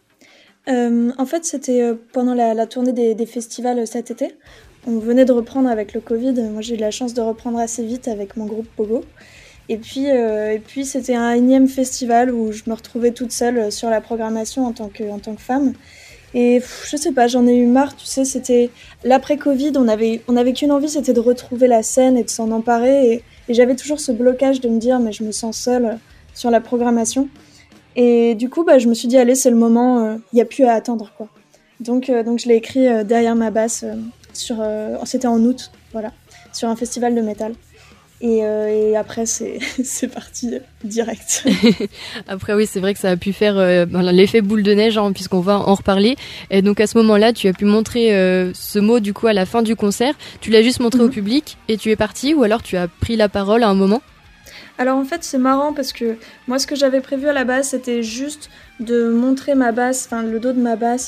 S9: euh, En fait, c'était euh, pendant la, la tournée des, des festivals cet été. On venait de reprendre avec le Covid. Moi, j'ai eu la chance de reprendre assez vite avec mon groupe Pogo. Et puis, euh, et puis c'était un énième festival où je me retrouvais toute seule sur la programmation en tant que, en tant que femme. Et pff, je sais pas, j'en ai eu marre, tu sais, c'était l'après-Covid, on avait, on avait qu'une envie, c'était de retrouver la scène et de s'en emparer. Et, et j'avais toujours ce blocage de me dire, mais je me sens seule sur la programmation. Et du coup, bah, je me suis dit, allez, c'est le moment, il euh, n'y a plus à attendre, quoi. Donc, euh, donc je l'ai écrit euh, derrière ma basse, euh, sur, euh, c'était en août, voilà, sur un festival de métal. Et, euh, et après, c'est, c'est parti direct.
S8: Après, oui, c'est vrai que ça a pu faire euh, l'effet boule de neige, hein, puisqu'on va en reparler. Et donc, à ce moment-là, tu as pu montrer euh, ce mot, du coup, à la fin du concert. Tu l'as juste montré mm-hmm. au public et tu es parti, ou alors tu as pris la parole à un moment ?
S9: Alors, en fait, c'est marrant parce que moi, ce que j'avais prévu à la base, c'était juste de montrer ma basse, enfin, le dos de ma basse,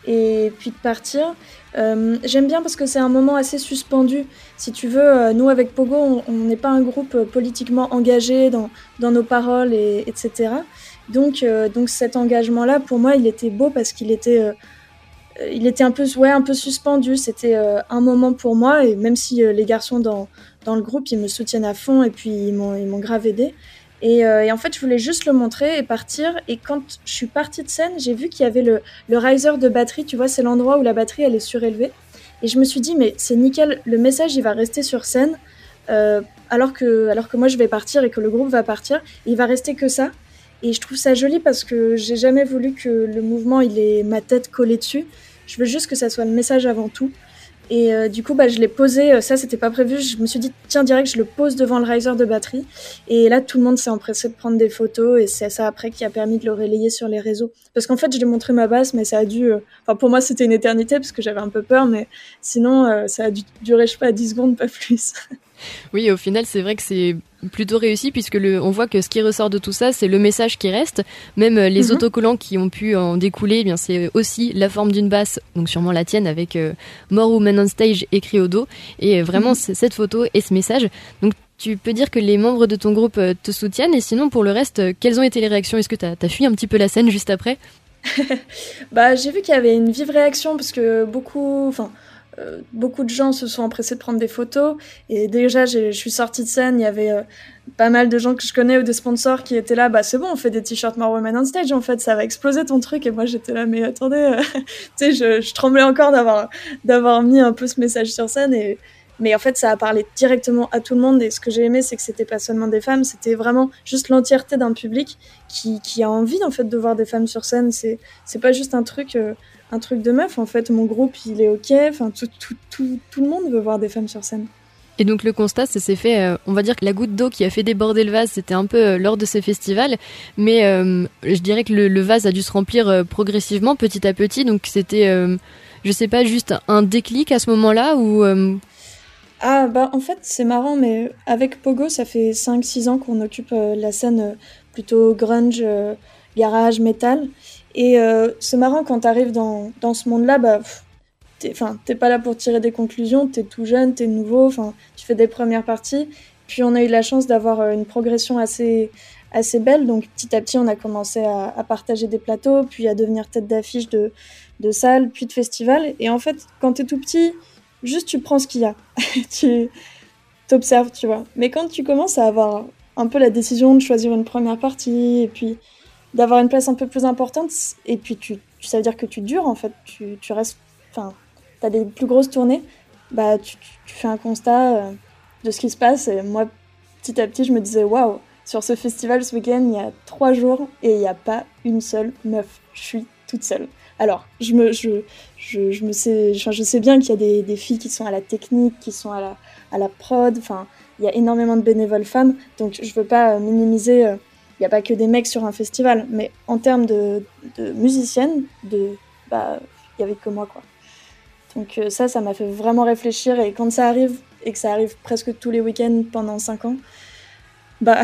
S9: et puis de partir. Euh, j'aime bien parce que c'est un moment assez suspendu. Si tu veux, euh, nous avec Pogo, on n'est pas un groupe euh, politiquement engagé dans, dans nos paroles, et, etc. Donc, euh, donc cet engagement-là, pour moi, il était beau parce qu'il était, euh, il était un peu, ouais, un peu suspendu. C'était euh, un moment pour moi, et même si euh, les garçons dans, dans le groupe, ils me soutiennent à fond et puis ils m'ont, ils m'ont grave aidé. Et, euh, et en fait, je voulais juste le montrer et partir. Et quand je suis partie de scène, j'ai vu qu'il y avait le, le riser de batterie. Tu vois, c'est l'endroit où la batterie, elle est surélevée. Et je me suis dit, mais c'est nickel, le message, il va rester sur scène, euh, alors que, alors que moi, je vais partir et que le groupe va partir. Il va rester que ça. Et je trouve ça joli parce que j'ai jamais voulu que le mouvement, il ait ma tête collée dessus. Je veux juste que ça soit le message avant tout. Et euh, du coup, bah, je l'ai posé, ça c'était pas prévu, je me suis dit tiens direct je le pose devant le riser de batterie, et là tout le monde s'est empressé de prendre des photos, et c'est ça après qui a permis de le relayer sur les réseaux. Parce qu'en fait je lui ai montré ma basse, mais ça a dû, euh... enfin pour moi c'était une éternité parce que j'avais un peu peur, mais sinon euh, ça a dû durer je sais pas dix secondes, pas plus.
S8: Oui, au final, c'est vrai que c'est plutôt réussi puisque le, on voit que ce qui ressort de tout ça, c'est le message qui reste. Même les mm-hmm. autocollants qui ont pu en découler, eh bien c'est aussi la forme d'une basse, donc sûrement la tienne avec euh, More Women on Stage écrit au dos. Et vraiment, mm-hmm. cette photo et ce message. Donc, tu peux dire que les membres de ton groupe te soutiennent. Et sinon, pour le reste, quelles ont été les réactions ? Est-ce que tu as fui un petit peu la scène juste après ?
S9: Bah, j'ai vu qu'il y avait une vive réaction parce que beaucoup... Enfin, Euh, beaucoup de gens se sont empressés de prendre des photos, et déjà je suis sortie de scène, il y avait euh, pas mal de gens que je connais ou des sponsors qui étaient là, bah c'est bon, on fait des t-shirts More Women on Stage en fait, ça va exploser ton truc. Et moi j'étais là, mais attendez, euh, tu sais, je, je tremblais encore d'avoir, d'avoir mis un peu ce message sur scène, et, mais en fait ça a parlé directement à tout le monde. Et ce que j'ai aimé, c'est que c'était pas seulement des femmes, c'était vraiment juste l'entièreté d'un public qui, qui a envie en fait de voir des femmes sur scène. C'est, c'est pas juste un truc euh, un truc de meuf, en fait, mon groupe il est ok, enfin tout, tout, tout, tout le monde veut voir des femmes sur scène.
S8: Et donc le constat, ça s'est fait, euh, on va dire que la goutte d'eau qui a fait déborder le vase, c'était un peu euh, lors de ces festivals, mais euh, je dirais que le, le vase a dû se remplir euh, progressivement, petit à petit, donc c'était, euh, je sais pas, juste un déclic à ce moment-là ou... Euh...
S9: Ah bah en fait c'est marrant, mais avec Pogo ça fait cinq six ans qu'on occupe euh, la scène euh, plutôt grunge, euh, garage, métal. Et euh, c'est marrant quand t'arrives dans, dans ce monde-là, bah, t'es, t'es pas là pour tirer des conclusions, t'es tout jeune, t'es nouveau, tu fais des premières parties. Puis on a eu la chance d'avoir une progression assez, assez belle, donc petit à petit on a commencé à, à partager des plateaux, puis à devenir tête d'affiche de, de salles, puis de festivals. Et en fait, quand t'es tout petit, juste tu prends ce qu'il y a, tu t'observes, tu vois. Mais quand tu commences à avoir un peu la décision de choisir une première partie, et puis d'avoir une place un peu plus importante, et puis tu, tu, ça veut dire que tu dures en fait, tu, tu restes, enfin, t'as des plus grosses tournées, bah tu, tu, tu fais un constat euh, de ce qui se passe. Et moi, petit à petit, je me disais, waouh, sur ce festival ce week-end, il y a trois jours et il n'y a pas une seule meuf, je suis toute seule. Alors, je me, je, je, je me sais, enfin, je sais bien qu'il y a des, des filles qui sont à la technique, qui sont à la, à la prod, enfin, il y a énormément de bénévoles femmes, donc je veux pas minimiser. Euh, Il n'y a pas que des mecs sur un festival, mais en termes de, de musicienne, de, bah, il n'y avait que moi, quoi. Donc euh, ça, ça m'a fait vraiment réfléchir, et quand ça arrive, et que ça arrive presque tous les week-ends pendant cinq ans, bah,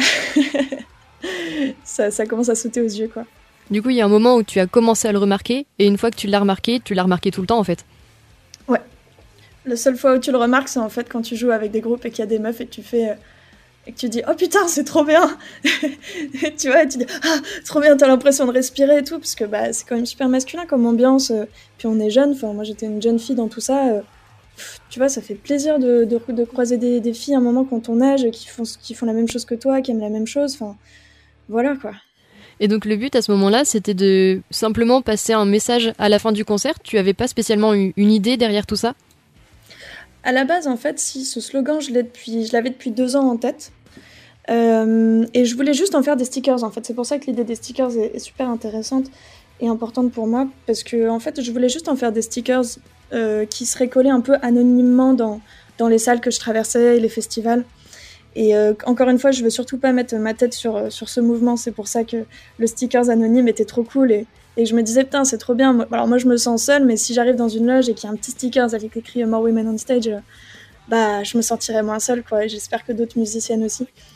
S9: ça, ça commence à sauter aux yeux, quoi.
S8: Du coup, il y a un moment où tu as commencé à le remarquer, et une fois que tu l'as remarqué, tu l'as remarqué tout le temps, en fait.
S9: Ouais. La seule fois où tu le remarques, c'est en fait quand tu joues avec des groupes et qu'il y a des meufs et que tu fais... Euh, et que tu dis, oh putain, c'est trop bien. Et tu vois, et tu dis, ah, trop bien, t'as l'impression de respirer et tout, parce que bah, c'est quand même super masculin comme ambiance, euh, puis on est jeune, enfin moi j'étais une jeune fille dans tout ça, euh, pff, tu vois, ça fait plaisir de, de, de croiser des, des filles à un moment qui ont ton âge, qui font, qui font la même chose que toi, qui aiment la même chose, enfin voilà quoi.
S8: Et donc le but à ce moment-là, c'était de simplement passer un message à la fin du concert. Tu avais pas spécialement eu une idée derrière tout ça ?
S9: À la base, en fait, si, ce slogan, je, l'ai depuis, je l'avais depuis deux ans en tête. Euh, et je voulais juste en faire des stickers, en fait. C'est pour ça que l'idée des stickers est, est super intéressante et importante pour moi. Parce que, en fait, je voulais juste en faire des stickers euh, qui seraient collés un peu anonymement dans, dans les salles que je traversais et les festivals. Et euh, encore une fois, je veux surtout pas mettre ma tête sur, sur ce mouvement. C'est pour ça que le stickers anonyme était trop cool. Et, et je me disais, putain, c'est trop bien. Alors moi, je me sens seule, mais si j'arrive dans une loge et qu'il y a un petit stickers avec écrit More Women on Stage, bah, je me sentirais moins seule, quoi. Et j'espère que d'autres musiciennes aussi.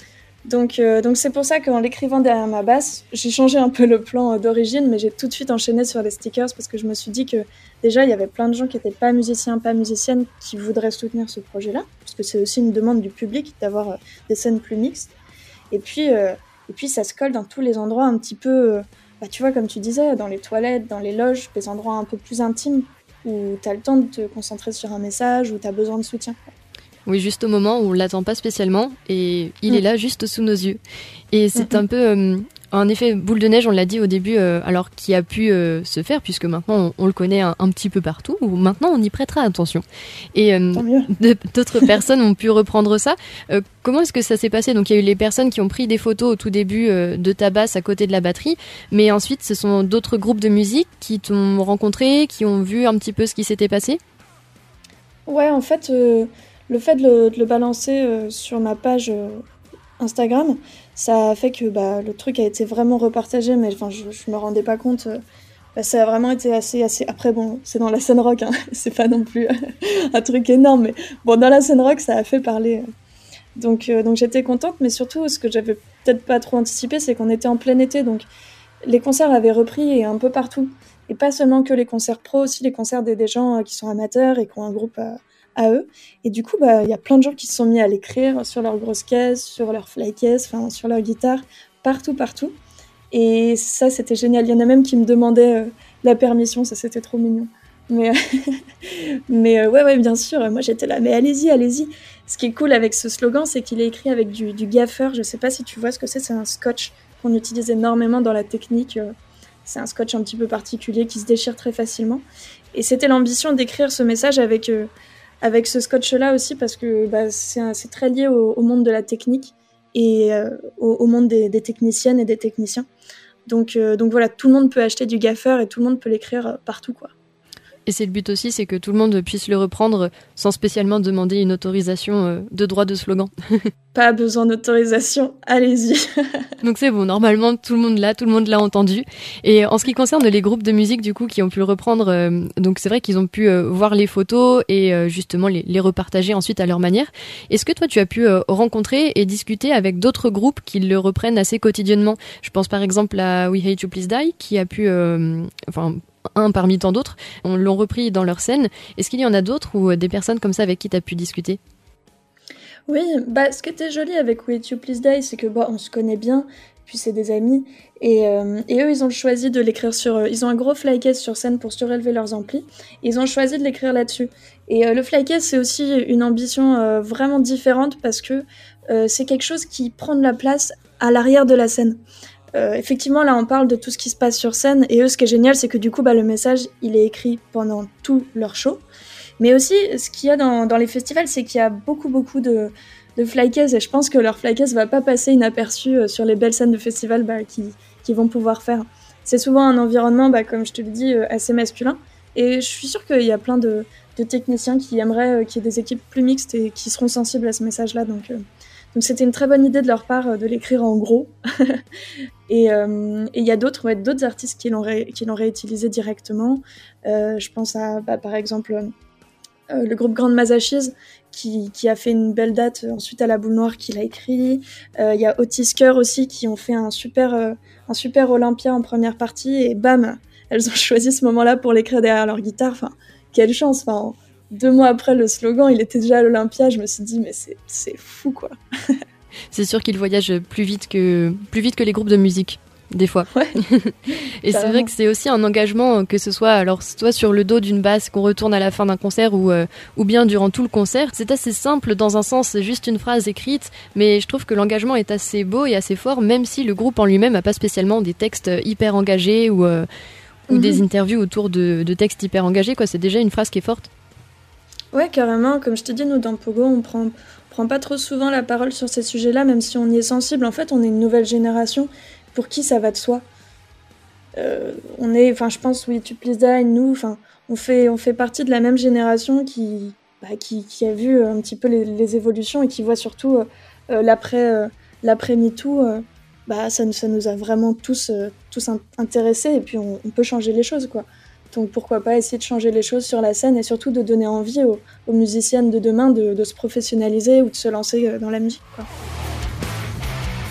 S9: Donc, euh, donc c'est pour ça qu'en l'écrivant derrière ma basse, j'ai changé un peu le plan euh, d'origine, mais j'ai tout de suite enchaîné sur les stickers parce que je me suis dit que déjà, il y avait plein de gens qui n'étaient pas musiciens, pas musiciennes, qui voudraient soutenir ce projet-là, parce que c'est aussi une demande du public d'avoir euh, des scènes plus mixtes. Et puis, euh, et puis, ça se colle dans tous les endroits un petit peu, euh, bah, tu vois, comme tu disais, dans les toilettes, dans les loges, des endroits un peu plus intimes, où tu as le temps de te concentrer sur un message, où tu as besoin de soutien.
S8: Oui, juste au moment où on l'attend pas spécialement et il mmh. est là juste sous nos yeux. Et c'est mmh. un peu euh, un effet boule de neige, on l'a dit au début, euh, alors qui a pu euh, se faire puisque maintenant on, on le connaît un, un petit peu partout, ou maintenant on y prêtera attention. Et euh, de, d'autres personnes ont pu reprendre ça. Euh, comment est-ce que ça s'est passé ? Donc il y a eu les personnes qui ont pris des photos au tout début euh, de ta basse à côté de la batterie, mais ensuite ce sont d'autres groupes de musique qui t'ont rencontré, qui ont vu un petit peu ce qui s'était passé ?
S9: Ouais, en fait... Euh... Le fait de le, de le balancer euh, sur ma page euh, Instagram, ça a fait que bah, le truc a été vraiment repartagé, mais enfin, je, je me rendais pas compte. Euh, bah, ça a vraiment été assez, assez... Après, bon, c'est dans la scène rock, hein, c'est pas non plus un truc énorme, mais bon, dans la scène rock, ça a fait parler. Donc, euh, donc j'étais contente, mais surtout, ce que j'avais peut-être pas trop anticipé, c'est qu'on était en plein été, donc les concerts avaient repris et un peu partout. Et pas seulement que les concerts pro, aussi les concerts des, des gens qui sont amateurs et qui ont un groupe... à, à eux. Et du coup, bah, y a plein de gens qui se sont mis à l'écrire sur leur grosse caisse, sur leur fly case, enfin, sur leur guitare, partout, partout. Et ça, c'était génial. Il y en a même qui me demandaient euh, la permission, ça, c'était trop mignon. Mais, mais euh, ouais, ouais, bien sûr, moi, j'étais là, mais allez-y, allez-y. Ce qui est cool avec ce slogan, c'est qu'il est écrit avec du, du gaffer. Je sais pas si tu vois ce que c'est, c'est un scotch qu'on utilise énormément dans la technique. C'est un scotch un petit peu particulier qui se déchire très facilement. Et c'était l'ambition d'écrire ce message avec... Euh, avec ce scotch-là aussi, parce que bah, c'est, un, c'est très lié au, au monde de la technique et euh, au, au monde des, des techniciennes et des techniciens. Donc, euh, donc voilà, tout le monde peut acheter du gaffer et tout le monde peut l'écrire partout, quoi.
S8: Et c'est le but aussi, c'est que tout le monde puisse le reprendre sans spécialement demander une autorisation de droit de slogan.
S9: Pas besoin d'autorisation, allez-y.
S8: Donc c'est bon, normalement tout le monde l'a, tout le monde l'a entendu. Et en ce qui concerne les groupes de musique du coup qui ont pu le reprendre, euh, donc c'est vrai qu'ils ont pu euh, voir les photos et euh, justement les, les repartager ensuite à leur manière. Est-ce que toi tu as pu euh, rencontrer et discuter avec d'autres groupes qui le reprennent assez quotidiennement ? Je pense par exemple à We Hate You Please Die qui a pu, euh, enfin un parmi tant d'autres, on l'ont repris dans leur scène. Est-ce qu'il y en a d'autres ou des personnes comme ça avec qui tu as pu discuter ?
S9: Oui, bah, ce qui était joli avec We Hate You Please Die, c'est que bah, on se connaît bien, puis c'est des amis, et, euh, et eux, ils ont choisi de l'écrire sur... Euh, ils ont un gros flycase sur scène pour surélever leurs amplis, et ils ont choisi de l'écrire là-dessus. Et euh, le flycase, c'est aussi une ambition euh, vraiment différente, parce que euh, c'est quelque chose qui prend de la place à l'arrière de la scène. Euh, effectivement, là, on parle de tout ce qui se passe sur scène, et eux, ce qui est génial, c'est que du coup, bah, le message, il est écrit pendant tout leur show. Mais aussi, ce qu'il y a dans, dans les festivals, c'est qu'il y a beaucoup, beaucoup de, de flycases, et je pense que leur flycase va pas passer inaperçu sur les belles scènes de festival bah, qu'ils qui vont pouvoir faire. C'est souvent un environnement, bah, comme je te le dis, assez masculin, et je suis sûre qu'il y a plein de, de techniciens qui aimeraient euh, qu'il y ait des équipes plus mixtes et qui seront sensibles à ce message-là, donc... Euh, Donc c'était une très bonne idée de leur part de l'écrire en gros. Et il euh, y a d'autres, ouais, d'autres artistes qui l'ont, ré, qui l'ont réutilisé directement. Euh, je pense à, bah, par exemple, euh, le groupe Grande Mazachise qui, qui a fait une belle date ensuite à la Boule Noire qui l'a écrit. Il euh, y a Otis Kerr aussi qui ont fait un super, euh, un super Olympia en première partie. Et bam, elles ont choisi ce moment-là pour l'écrire derrière leur guitare. Enfin, quelle chance, enfin... Deux mois après le slogan, il était déjà à l'Olympia. Je me suis dit, mais c'est, c'est fou, quoi.
S8: C'est sûr qu'il voyage plus vite que, plus vite que les groupes de musique, des fois.
S9: Ouais.
S8: Et c'est vrai que c'est aussi un engagement, que ce soit alors soit sur le dos d'une basse qu'on retourne à la fin d'un concert ou, euh, ou bien durant tout le concert. C'est assez simple dans un sens, c'est juste une phrase écrite, mais je trouve que l'engagement est assez beau et assez fort, même si le groupe en lui-même n'a pas spécialement des textes hyper engagés ou, euh, ou mm-hmm. des interviews autour de, de textes hyper engagés, quoi. C'est déjà une phrase qui est forte.
S9: Ouais, carrément. Comme je te dis, nous, dans Pogo, on prend, prend pas trop souvent la parole sur ces sujets-là, même si on y est sensible. En fait, on est une nouvelle génération pour qui ça va de soi. Euh, on est, enfin, je pense, oui, tu please die, nous, enfin, on fait, on fait partie de la même génération qui, bah, qui, qui a vu un petit peu les, les évolutions et qui voit surtout euh, l'après, euh, l'après MeToo. Euh, bah, ça, ça nous a vraiment tous, euh, tous intéressés et puis on, on peut changer les choses, quoi. Donc pourquoi pas essayer de changer les choses sur la scène et surtout de donner envie aux, aux musiciennes de demain de, de se professionnaliser ou de se lancer dans la musique, quoi.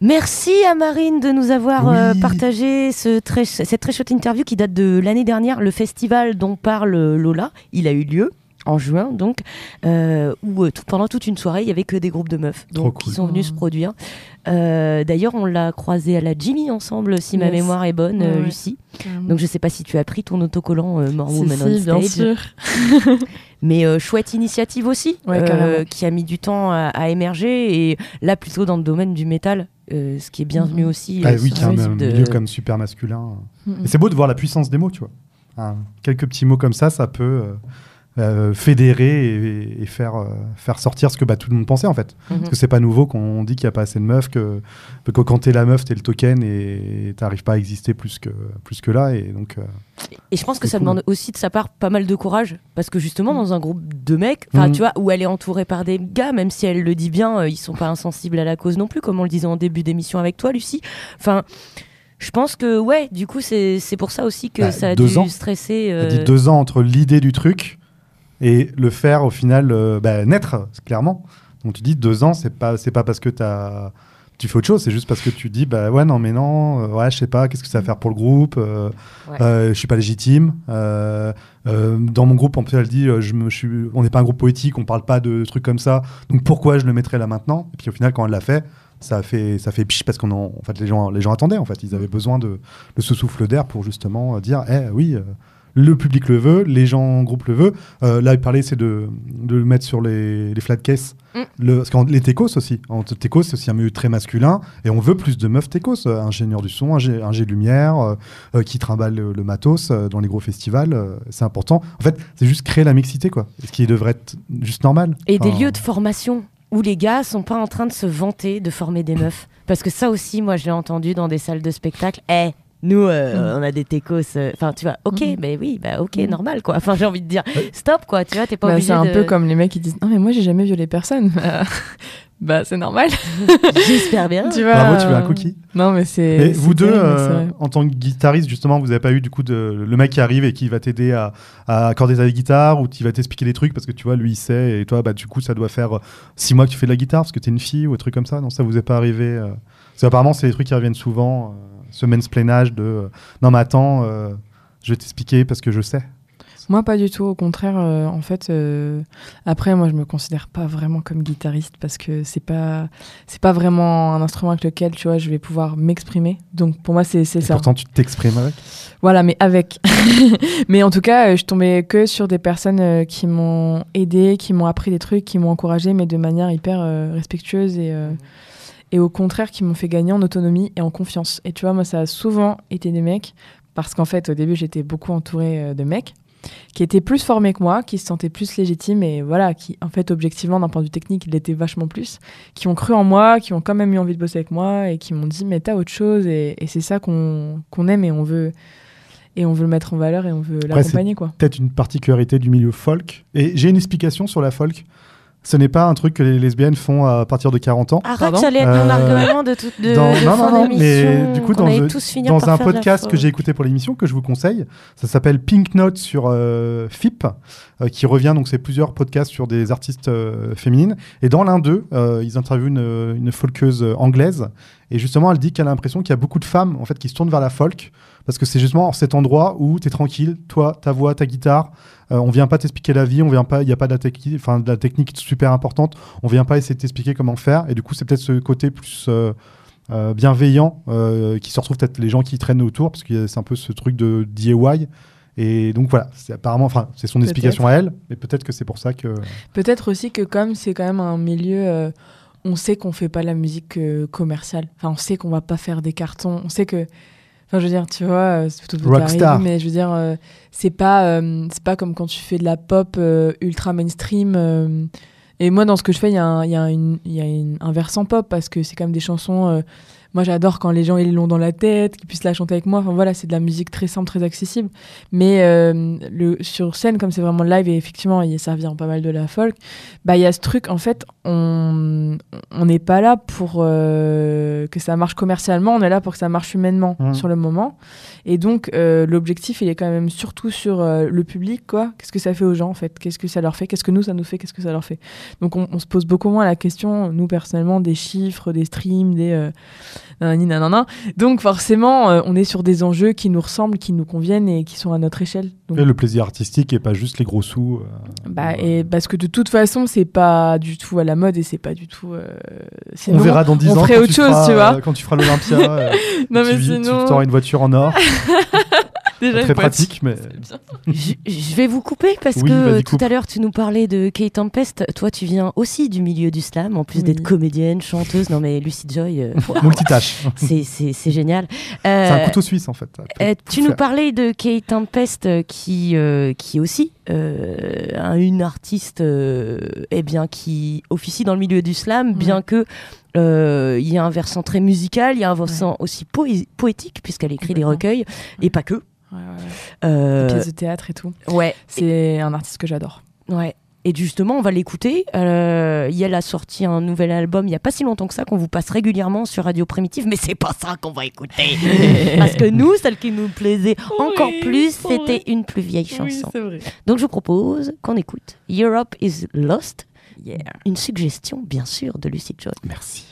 S1: Merci à Marine de nous avoir
S2: Oui.
S1: euh, partagé ce très, cette très chouette interview qui date de l'année dernière. Le festival dont parle Lola, il a eu lieu en juin, donc, euh, où euh, tout, pendant toute une soirée, il y avait que des groupes de meufs
S2: Trop
S1: donc,
S2: cool.
S1: qui sont venus se produire. Euh, d'ailleurs, on l'a croisé à la Jimmy ensemble, si ma
S6: Yes.
S1: mémoire est bonne, euh,
S6: Ouais, ouais.
S1: Lucie.
S6: Carrément.
S1: Donc, je sais pas si tu as pris ton autocollant euh, More
S6: Si,
S1: Women
S6: si,
S1: on Stage.
S6: bien sûr.
S1: Mais euh, chouette initiative aussi,
S6: Ouais,
S1: euh,
S6: carrément.
S1: qui a mis du temps à, à émerger, et là, plutôt dans le domaine du métal, euh, ce qui est bienvenu
S6: Mhm.
S1: aussi.
S2: Ah
S1: euh,
S2: oui,
S1: sur
S2: qui a un
S1: ce type de-
S2: milieu comme super masculin.
S6: Mhm.
S2: Et c'est beau de voir la puissance des mots, tu vois. Hein, quelques petits mots comme ça, ça peut euh, euh, fédérer et, et faire, euh, faire sortir ce que bah, tout le monde pensait en fait.
S1: Mhm.
S2: Parce que c'est pas nouveau qu'on dit qu'il n'y a pas assez de meufs, que, que quand t'es la meuf, t'es le token et t'arrives pas à exister plus que, plus que là. Et donc, euh,
S1: Et je pense que
S2: C'est
S1: ça
S2: cool.
S1: demande aussi de sa part pas mal de courage, parce que justement dans un groupe de mecs, enfin
S2: Mhm.
S1: tu vois, où elle est entourée par des gars, même si elle le dit bien, euh, ils sont pas insensibles à la cause non plus, comme on le disait en début d'émission avec toi, Lucie. Enfin, je pense que ouais, du coup c'est c'est pour ça aussi que
S2: Bah,
S1: ça a
S2: deux
S1: dû
S2: ans.
S1: stresser.
S2: elle
S1: euh,
S2: dit deux ans entre l'idée du truc et le faire au final euh, bah, naître, clairement. Donc tu dis deux ans, c'est pas, c'est pas parce que t'as... tu fais autre chose, c'est juste parce que tu dis bah ouais non mais non, euh, ouais je sais pas, qu'est-ce que ça va faire pour le groupe, euh,
S1: Ouais.
S2: euh, je suis pas légitime. Euh, euh, dans mon groupe, en plus elle dit, euh, je me, je suis, on n'est pas un groupe poétique, on parle pas de trucs comme ça, donc pourquoi je le mettrais là maintenant? Et puis au final quand elle l'a fait, ça a fait, ça fait pich parce qu'on en, en fait les gens, les gens attendaient en fait, ils avaient besoin de, de ce souffle d'air pour justement euh, dire, eh oui. Euh, le public le veut, les gens en groupe le veulent. Euh, là, il parlait, c'est de, de le mettre sur les, les flat cases.
S1: Mm.
S2: Le, parce que les techos aussi. En techos, c'est aussi un milieu très masculin. Et on veut plus de meufs techos. Euh, ingénieurs du son, ingé, ingé lumière, euh, euh, qui trimballent le, le matos euh, dans les gros festivals. Euh, c'est important. En fait, c'est juste créer la mixité, quoi. Ce qui devrait être juste normal.
S1: Et des
S2: Enfin,
S1: lieux de formation où les gars sont pas en train de se vanter de former des meufs, parce que ça aussi, moi je l'ai entendu dans des salles de spectacle. Eh, nous, euh,
S6: Mm.
S1: on a des techos. Enfin, tu vois, ok,
S6: Mm.
S1: mais oui, bah ok,
S6: Mm.
S1: normal quoi. Enfin, j'ai envie de dire, stop quoi. Tu vois, t'es pas
S6: Bah,
S1: obligé
S6: c'est un
S1: de.
S6: peu comme les mecs qui disent non mais moi j'ai jamais violé personne. Bah c'est normal.
S1: J'espère bien.
S6: Tu vois,
S2: Bravo, tu veux un
S6: euh,
S2: cookie?
S6: Non mais c'est.
S2: Mais
S6: c'est
S2: vous deux,
S6: terrible, mais
S2: euh,
S6: c'est vrai.
S2: en tant que guitariste, justement, vous n'avez pas eu du coup de, le mec qui arrive et qui va t'aider à, à accorder ta guitare ou qui va t'expliquer des trucs parce que tu vois, lui il sait et toi, bah, du coup, ça doit faire euh, six mois que tu fais de la guitare parce que t'es une fille ou un truc comme ça. Non, ça vous est pas arrivé euh... Parce qu'apparemment, c'est des trucs qui reviennent souvent, euh, ce mansplainage de euh, non, mais attends, euh, je vais t'expliquer parce que je sais.
S6: Moi, pas du tout. Au contraire, euh, en fait, euh, après, moi, je me considère pas vraiment comme guitariste parce que c'est pas, c'est pas vraiment un instrument avec lequel, tu vois, je vais pouvoir m'exprimer. Donc, pour moi, c'est, c'est
S2: Et
S6: ça.
S2: pourtant, tu t'exprimes avec.
S6: Voilà, mais avec. Mais en tout cas, euh, je tombais que sur des personnes euh, qui m'ont aidé, qui m'ont appris des trucs, qui m'ont encouragé, mais de manière hyper euh, respectueuse et, euh, et au contraire, qui m'ont fait gagner en autonomie et en confiance. Et tu vois, moi, ça a souvent été des mecs parce qu'en fait, au début, j'étais beaucoup entourée euh, de mecs qui étaient plus formés que moi, qui se sentaient plus légitimes et voilà, qui en fait objectivement d'un point de vue technique, ils l'étaient vachement plus, qui ont cru en moi, qui ont quand même eu envie de bosser avec moi et qui m'ont dit mais t'as autre chose et, et c'est ça qu'on, qu'on aime et on veut et on veut le mettre en valeur et on veut
S2: Après,
S6: l'accompagner quoi.
S2: Peut-être une particularité du milieu folk. Et j'ai une explication sur la folk. Ce n'est pas un truc que les lesbiennes font à partir de quarante ans.
S1: Arrête,
S6: Pardon
S1: ça allait être mon
S2: Euh,
S1: argument de, tout, de,
S2: dans,
S1: de
S2: non,
S1: fin
S2: non, non, mais
S1: d'émission,
S2: du coup,
S1: qu'on
S2: dans,
S1: allait
S2: euh,
S1: tous finir
S2: dans
S1: par
S2: un
S1: faire de la
S2: podcast que
S1: faute.
S2: j'ai écouté pour l'émission, que je vous conseille, ça s'appelle Pink Note sur euh, F I P, euh, qui revient, donc c'est plusieurs podcasts sur des artistes euh, féminines. Et dans l'un d'eux, euh, ils interviewent une, une folkeuse anglaise. Et justement, elle dit qu'elle a l'impression qu'il y a beaucoup de femmes en fait, qui se tournent vers la folk, parce que c'est justement cet endroit où tu es tranquille, toi, ta voix, ta guitare. Euh, on vient pas t'expliquer la vie, on vient pas, il n'y a pas de la, techni- enfin, de la technique super importante, on vient pas essayer de t'expliquer comment faire. Et du coup, c'est peut-être ce côté plus euh, euh, bienveillant euh, qui se retrouve peut-être les gens qui traînent autour, parce que c'est un peu ce truc de D I Y. Et donc voilà, c'est apparemment, enfin, c'est son
S6: Peut-être.
S2: explication à elle, mais peut-être que c'est pour ça que.
S6: Peut-être aussi que comme c'est quand même un milieu, euh, on sait qu'on fait pas la musique euh, commerciale. Enfin, on sait qu'on va pas faire des cartons. On sait que, enfin, je veux dire, tu vois, euh, c'est plutôt
S2: Rockstar.
S6: mais je veux dire, euh, c'est pas, euh, c'est pas comme quand tu fais de la pop euh, ultra mainstream. euh, et moi, dans ce que je fais, il y a, un, y a, une, y a une, un versant pop parce que c'est quand même des chansons. Euh, moi j'adore quand les gens ils l'ont dans la tête, qu'ils puissent la chanter avec moi. Enfin voilà, c'est de la musique très simple, très accessible. Mais euh, le, sur scène, comme c'est vraiment live et effectivement ça vient pas mal de la folk, bah il y a ce truc en fait, on on n'est pas là pour euh, que ça marche commercialement, on est là pour que ça marche humainement mmh. sur le moment. Et donc euh, l'objectif il est quand même surtout sur euh, le public quoi. Qu'est-ce que ça fait aux gens en fait? Qu'est-ce que ça leur fait? Qu'est-ce que nous ça nous fait? Qu'est-ce que ça leur fait? Donc on, on se pose beaucoup moins la question, nous personnellement, des chiffres, des streams, des euh, nanani nanana. Donc forcément euh, on est sur des enjeux qui nous ressemblent, qui nous conviennent et qui sont à notre échelle. Donc,
S2: et le plaisir artistique et pas juste les gros sous. Euh,
S6: bah
S2: euh,
S6: et parce que de toute façon c'est pas du tout à la mode et c'est pas du tout. Euh, sinon,
S2: on verra dans dix ans.
S6: On ferait autre chose,
S2: feras,
S6: tu vois.
S2: Euh, quand tu feras l'Olympia. euh,
S6: non mais
S2: tu,
S6: sinon.
S2: Tu auras une voiture en or.
S6: Déjà,
S2: très pratique, mais.
S1: je, je vais vous couper parce
S2: oui,
S1: que
S2: tout
S1: coupe. à l'heure tu nous parlais de Kay Tempest. Toi, tu viens aussi du milieu du slam, en plus oui. d'être comédienne, chanteuse. Non mais Lucy Joy, euh, wow.
S2: multitâche.
S1: c'est, c'est, c'est génial.
S2: Euh, c'est un couteau suisse en fait.
S1: Euh, tu nous parlais de Kay Tempest qui, euh, qui aussi euh, une artiste euh, eh bien, qui officie dans le milieu du slam, ouais. bien que il euh, y a un versant très musical, il y a un versant ouais. aussi poé- poétique puisqu'elle écrit des recueils ouais. et pas que.
S6: Ouais, ouais, ouais.
S1: Euh...
S6: Des pièces de théâtre et tout.
S1: Ouais.
S6: C'est et... un artiste que j'adore.
S1: Ouais. Et justement, on va l'écouter. Euh, elle a sorti un nouvel album il n'y a pas si longtemps que ça, qu'on vous passe régulièrement sur Radio Primitive, mais c'est pas ça qu'on va écouter. Parce que nous, celle qui nous plaisait oui, encore plus, c'était vrai. Une plus vieille chanson.
S6: Oui, c'est vrai.
S1: Donc je vous propose qu'on écoute Europe is Lost. Yeah. Une suggestion, bien sûr, de Lucy Joy.
S2: Merci.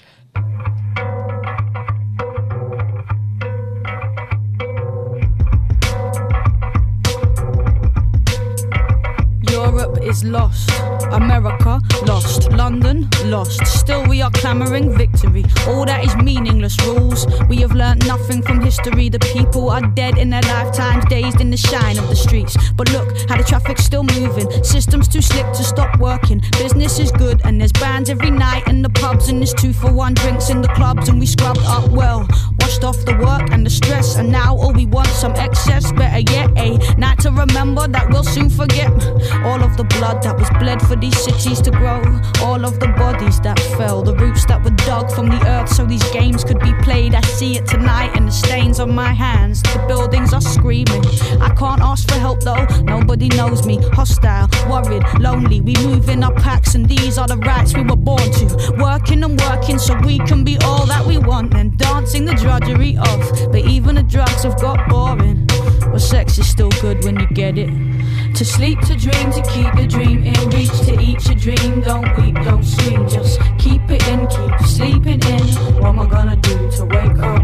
S10: Europe is lost, America lost, London lost. Still we are clamouring victory. All that is meaningless rules. We have learnt nothing from history. The people are dead in their lifetimes, dazed in the shine of the streets. But look how the traffic's still moving. Systems too slick to stop working. Business is good and there's bands every night in the pubs, and there's two for one drinks in the clubs, and we scrubbed up well, washed off the work and the stress, and now all we want some excess. Better yet, a night to remember that we'll soon forget. All of the blood that was bled for these cities to grow, all of the bodies that fell, the roots that were dug from the earth so these games could be played. I see it tonight in the stains on my hands. The buildings are screaming. I can't ask for help though, nobody knows me. Hostile, worried, lonely. We move in our packs and these are the rights we were born to. Working and working so we can be all that we want, and dancing the drudgery of. But even the drugs have got boring. Well, sex is still good when you get it. To sleep, to dream, to keep the dream in reach, to eat your dream. Don't weep, don't scream, just keep it in, keep sleeping in. What am I gonna do to wake up?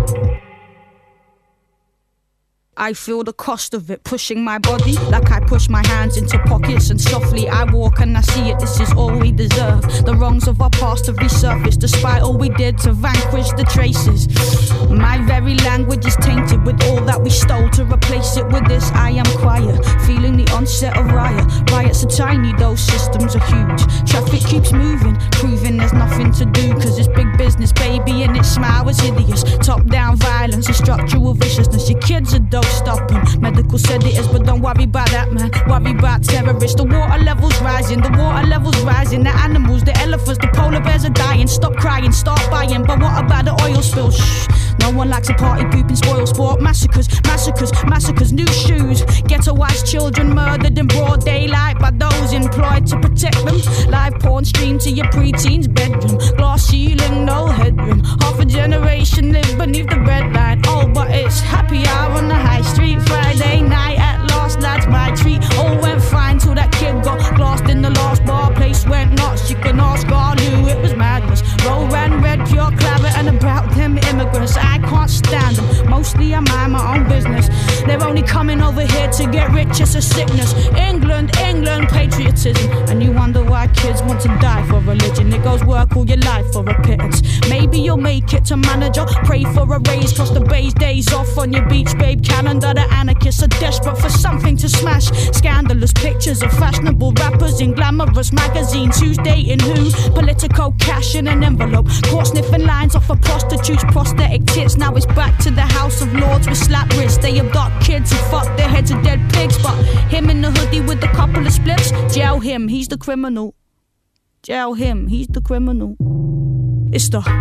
S10: I feel the cost of it pushing my body like I push my hands into pockets, and softly I walk and I see it. This is all we deserve. The wrongs of our past have resurfaced despite all we did to vanquish the traces. My very language is tainted with all that we stole. To replace it with this, I am quiet, feeling the onset of riot. Riots are tiny, those systems are huge. Traffic keeps moving, proving there's nothing to do, cause it's big business, baby, and its smile is hideous. Top down violence and structural viciousness. Your kids are dosed up on medical sedatives, but don't worry about that, man. Worry about terrorists. The water level's rising, the water level's rising. The animals, the elephants, the polar bears are dying. Stop crying, start buying. But what about the oil spill? Shh. No one likes a party pooping spoil sport. Massacres, massacres, massacres. New shoes. Ghettoized children murdered in broad daylight by those employed to protect them. Live porn streamed to your preteen's bedroom. Glass ceiling, no headroom. Half a generation live beneath the red line. Oh, but it's happy hour on the high street. Friday night at last, lads, my treat. All went fine till that kid got glassed in the last bar. Place went nuts. You can ask Garlu, it was madness. Roll ran red, pure claret, and about them immigrants. I can't stand them. Mostly I mind my own business. They're only coming over here to get rich, it's a sickness. England, England, patriotism. And you wonder why kids want to die for religion. It goes work all your life for a pittance. Maybe you'll make it to manager. Pray for a raise, cause the bay's days off on your beach babe calendar. The anarchists are desperate for something to smash. Scandalous pictures of fashionable rappers in glamorous magazines. Who's dating who? Political cash in an envelope. Caught sniffing lines off of prostitutes' prosthetic tits. Now it's back to the House of Lords with slap wrists. They abduct kids and fuck their heads of dead pigs. But him in the hoodie with a couple of splits, jail him, he's the criminal. Jail him, he's the criminal. It's the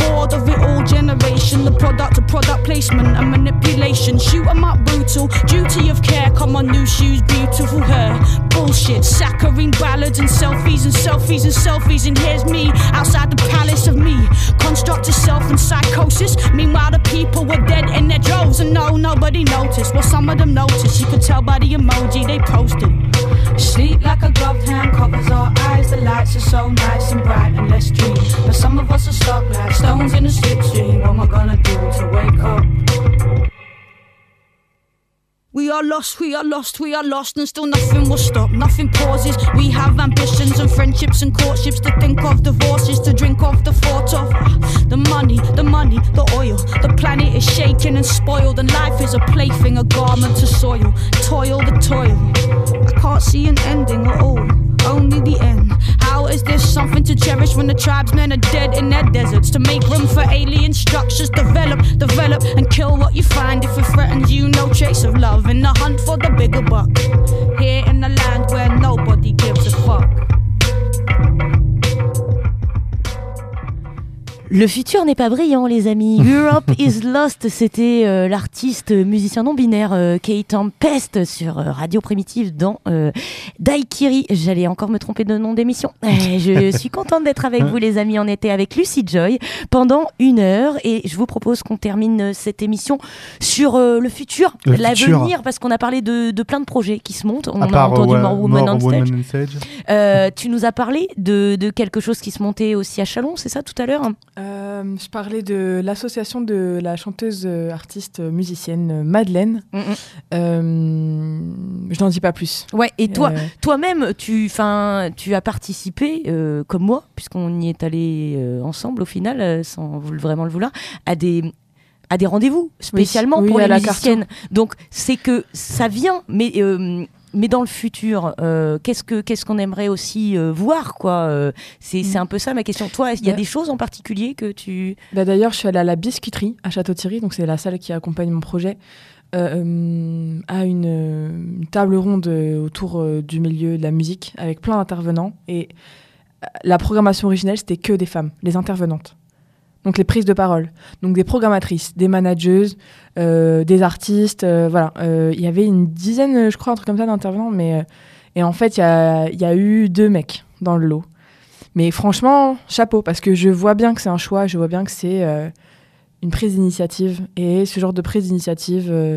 S10: bored of it all generation. The product of product placement and manipulation. Shoot 'em up brutal, duty of care. Come on, new shoes, beautiful hair. Bullshit, saccharine ballads and selfies and selfies and selfies. And here's me, outside the palace of me. Construct of self and psychosis. Meanwhile the people were dead in their droves. And no, nobody noticed. Well, some of them noticed. You could tell by the emoji they posted. Sleep like a gloved hand covers our eyes. The lights are so nice and bright and let's dream. But some of us are stuck like stones in a slipstream. What am I gonna do to wake up? We are lost, we are lost, we are lost, and still nothing will stop, nothing pauses. We have ambitions and friendships and courtships to think of, divorces to drink of, the thought of. The money, the money, the oil. The planet is shaken and spoiled, and life is a plaything, a garment to soil. Toil, the toil. I can't see an ending at all, only the end. How is this something to cherish when the tribesmen are dead in their deserts? To make room for alien structures, develop, develop, and kill what you find if it threatens you. No trace of love in the hunt for the bigger buck. Here in the land where nobody gives a fuck.
S1: Le futur n'est pas brillant, les amis. Europe is Lost, c'était euh, l'artiste musicien non-binaire euh, Kate Tempest sur euh, Radio Primitive dans euh, Daikiri. J'allais encore me tromper de nom d'émission. Euh, je suis contente d'être avec vous, les amis. On était avec Lucy Joy pendant une heure et je vous propose qu'on termine cette émission sur euh, le futur,
S2: le
S1: l'avenir,
S2: futur.
S1: parce qu'on a parlé de, de plein de projets qui se montent. On
S2: à
S1: a
S2: part,
S1: entendu
S2: ouais,
S1: More Women
S2: More
S1: on Stage.
S2: Women on Stage.
S1: Euh, tu nous as parlé de, de quelque chose qui se montait aussi à Chalon, c'est ça, tout à l'heure?
S6: Euh, je parlais de l'association de la chanteuse, euh, artiste, euh, musicienne euh, Madeleine.
S1: Mm-hmm.
S6: Euh, je n'en dis pas plus.
S1: Ouais, et toi,
S6: Euh,
S1: toi-même, tu, fin, tu as participé, euh, comme moi, puisqu'on y est allé euh, ensemble au final, euh, sans vou- vraiment le vouloir, à des, à des rendez-vous spécialement
S6: oui,
S1: pour
S6: à
S1: les
S6: la
S1: musiciennes. Donc c'est que ça vient, mais euh, mais dans le futur, euh, qu'est-ce que qu'est-ce qu'on aimerait aussi euh, voir, quoi. euh, C'est
S6: Mm.
S1: c'est un peu ça ma question. Toi, il y a
S6: Ouais.
S1: des choses en particulier que tu
S6: Bah d'ailleurs, je suis allée à la Biscuiterie à Château-Thierry, donc c'est la salle qui accompagne mon projet, euh, euh, à une, euh, une table ronde euh, autour euh, du milieu de la musique avec plein d'intervenants. Et euh, la programmation originelle, c'était que des femmes, les intervenantes. Donc les prises de parole, donc des programmatrices, des manageuses, euh, des artistes, euh, voilà. Euh, Il y avait une dizaine, je crois, un truc comme ça d'intervenants, mais euh, et en fait, il y a, il y a eu deux mecs dans le lot. Mais franchement, chapeau, parce que je vois bien que c'est un choix, je vois bien que c'est euh, une prise d'initiative. Et ce genre de prise d'initiative, euh,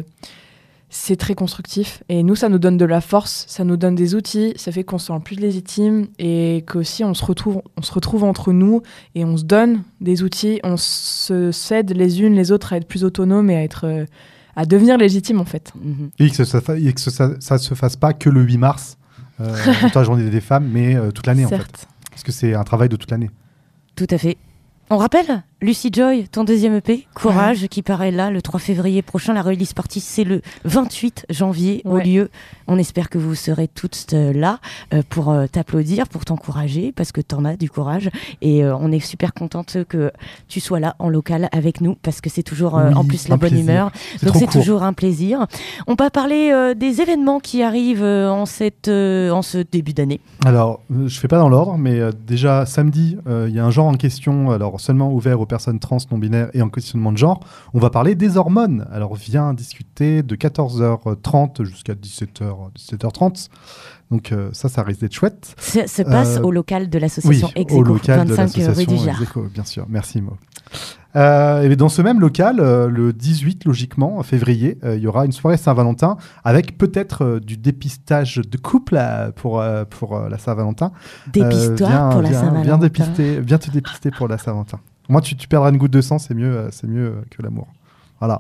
S6: c'est très constructif. Et nous, ça nous donne de la force, ça nous donne des outils, ça fait qu'on se sent plus légitime et qu'aussi on se retrouve, on se retrouve entre nous et on se donne des outils, on se s'aide les unes les autres à être plus autonomes et à, être, euh, à devenir légitimes en fait.
S1: Mhm.
S2: Et que, ça, et que ça, ça se fasse pas que le huit mars, euh, la journée des femmes, mais euh, toute l'année en fait.
S6: Certes.
S2: Parce que c'est un travail de toute l'année.
S1: Tout à fait. On rappelle, Lucy Joy, ton deuxième E P, Courage, ouais. qui paraît là le trois février prochain. La release party, c'est le vingt-huit janvier ouais. au lieu. On espère que vous serez toutes euh, là euh, pour euh, t'applaudir, pour t'encourager, parce que t'en as du courage. Et euh, on est super contente que tu sois là en local avec nous, parce que c'est toujours euh, oui, en plus la bonne plaisir. humeur.
S2: C'est
S1: Donc c'est
S2: court.
S1: toujours un plaisir. On va parler euh, des événements qui arrivent euh, en, cette, euh, en ce début d'année.
S2: Alors, euh, je fais pas dans l'ordre, mais euh, déjà samedi, il euh, y a un genre en question, alors seulement ouvert aux personnes trans, non-binaires et en questionnement de genre. On va parler des hormones. Alors, viens discuter de quatorze heures trente jusqu'à dix-sept heures, dix-sept heures trente. Donc euh, ça, ça risque d'être chouette.
S1: Ça se passe euh, au local de l'association
S2: oui,
S1: Execo,
S2: au local de
S1: vingt-cinq rue du Jard.
S2: Execo, bien sûr. Merci, Mo. Euh, et dans ce même local, euh, le dix-huit, logiquement, février, il euh, y aura une soirée Saint-Valentin avec peut-être euh, du dépistage de couple euh, pour, euh, pour euh, la Saint-Valentin.
S1: Dépistoire euh, viens, pour la
S2: viens,
S1: Saint-Valentin.
S2: Viens, dépister, viens te dépister pour la Saint-Valentin. Moi, tu, tu perdras une goutte de sang, c'est mieux, euh, c'est mieux euh, que l'amour. Voilà.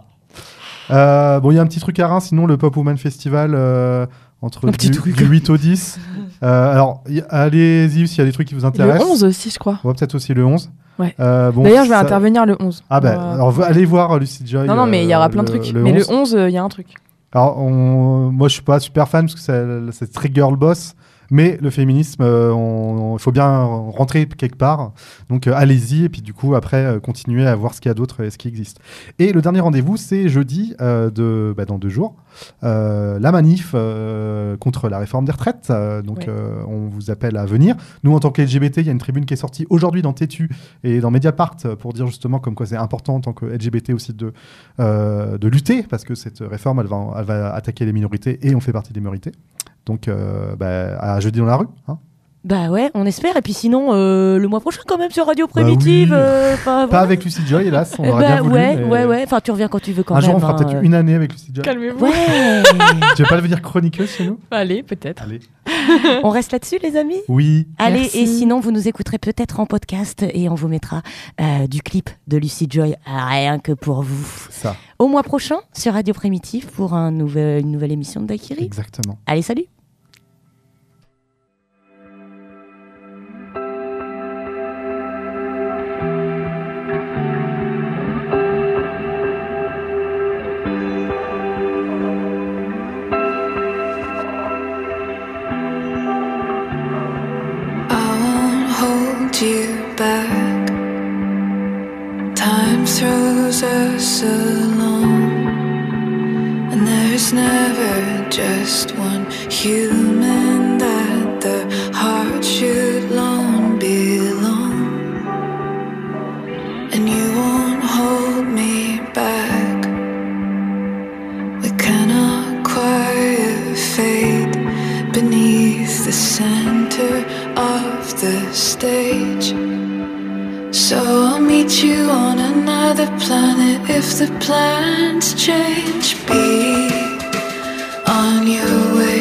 S2: Euh, bon, il y a un petit truc à Reims, sinon le Pop Woman Festival euh, entre du, du huit au dix. Euh, alors, y, allez-y s'il y a des trucs qui vous intéressent.
S6: Le onze aussi, je crois.
S2: Ouais, peut-être aussi le onze.
S6: Ouais.
S2: Euh, bon,
S6: D'ailleurs, je vais
S2: ça...
S6: intervenir le onze.
S2: Ah ben, bah, alors allez voir Lucy Joy.
S6: Non, non, mais il y aura plein de
S2: le,
S6: trucs.
S2: Le
S6: mais
S2: onze.
S6: le onze, il euh, y a un truc.
S2: Alors, on... moi, je suis pas super fan parce que c'est, c'est très girl boss. Mais le féminisme, euh, on- on- il faut bien rentrer quelque part. Donc euh, allez-y, et puis du coup, après, euh, continuez à voir ce qu'il y a d'autre et ce qui existe. Et le dernier rendez-vous, c'est jeudi, euh, de, bah, dans deux jours, euh, la manif euh, contre la réforme des retraites. Euh, donc
S6: Ouais.
S2: euh, on vous appelle à venir. Nous, en tant que L G B T, il y a une tribune qui est sortie aujourd'hui dans Tétu et dans Mediapart euh, pour dire justement comme quoi c'est important en tant que L G B T aussi de, euh, de lutter, parce que cette réforme, elle va, elle va attaquer les minorités et on fait partie des minorités. Donc, euh, bah, à jeudi dans la rue. Hein.
S1: Bah ouais, on espère. Et puis sinon, euh, le mois prochain quand même sur Radio Primitive.
S2: Bah oui.
S1: euh, enfin,
S2: Pas
S1: voilà.
S2: avec Lucy Joy, hélas, on
S1: Eh
S2: aurait
S1: bah
S2: bien voulu.
S1: ouais,
S2: mais
S1: ouais, ouais. Enfin, tu reviens quand tu veux quand
S2: Un
S1: même.
S2: jour, on fera
S1: hein,
S2: peut-être
S1: euh.
S2: une année avec Lucy Joy.
S6: Calmez-vous.
S1: Ouais.
S2: Tu veux pas devenir chroniqueuse chez nous?
S6: Allez, peut-être.
S2: Allez.
S1: On reste là-dessus, les amis?
S2: Oui.
S1: Allez,
S6: Merci.
S1: et sinon, vous nous écouterez peut-être en podcast et on vous mettra euh, du clip de Lucy Joy rien que pour vous.
S2: Ça.
S1: Au mois prochain sur Radio Primitive pour un nouvel, une nouvelle émission de Daiquiri.
S2: Exactement.
S1: Allez, salut!
S7: I won't hold you back. Time throws us along, and there's never just one human that the heart should long belong. And you won't hold me back. We cannot quiet fate beneath the center of the stage. So I'll meet you on another planet if the plans change. Be on your way.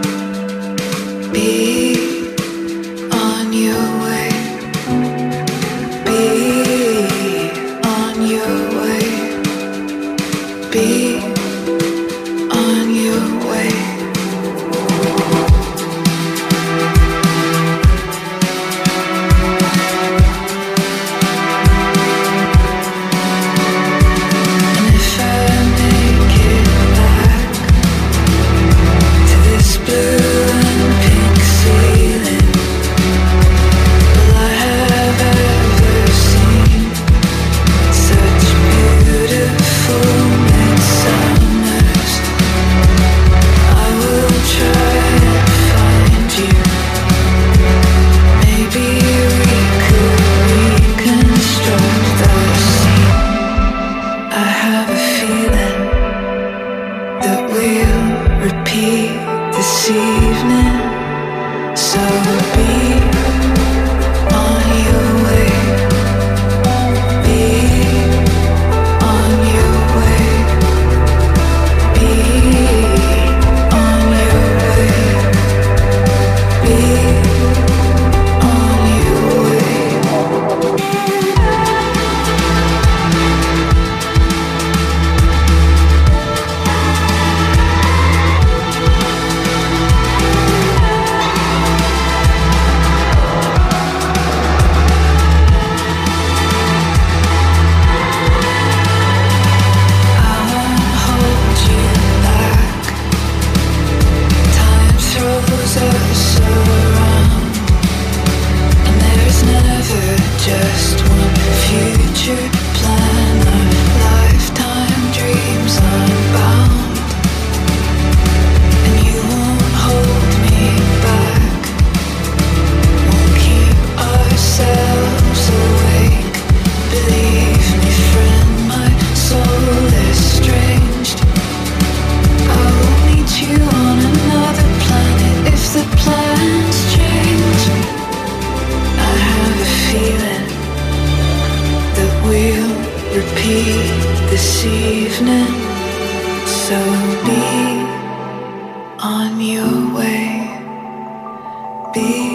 S7: Be on your way. Be on your way. Be on your way. And if I make it back to this blue and pink ceiling, all I have ever seen such beautiful midsummers. I will try and find you. Maybe we could reconstruct the scene. I have a feeling that we'll repeat this evening. So be on your way. Be on your way. Be on your way. Be on your way. I won't hold you back. Time throws us around, and there's never just one future plan. Our lifetime dreams unbound, and you won't hold me back. Won't keep ourselves awake. Believe me, friend, my soul is estranged. I will meet you on another planet if the plans change. I have a feeling that we'll repeat this evening. So be on your way. Be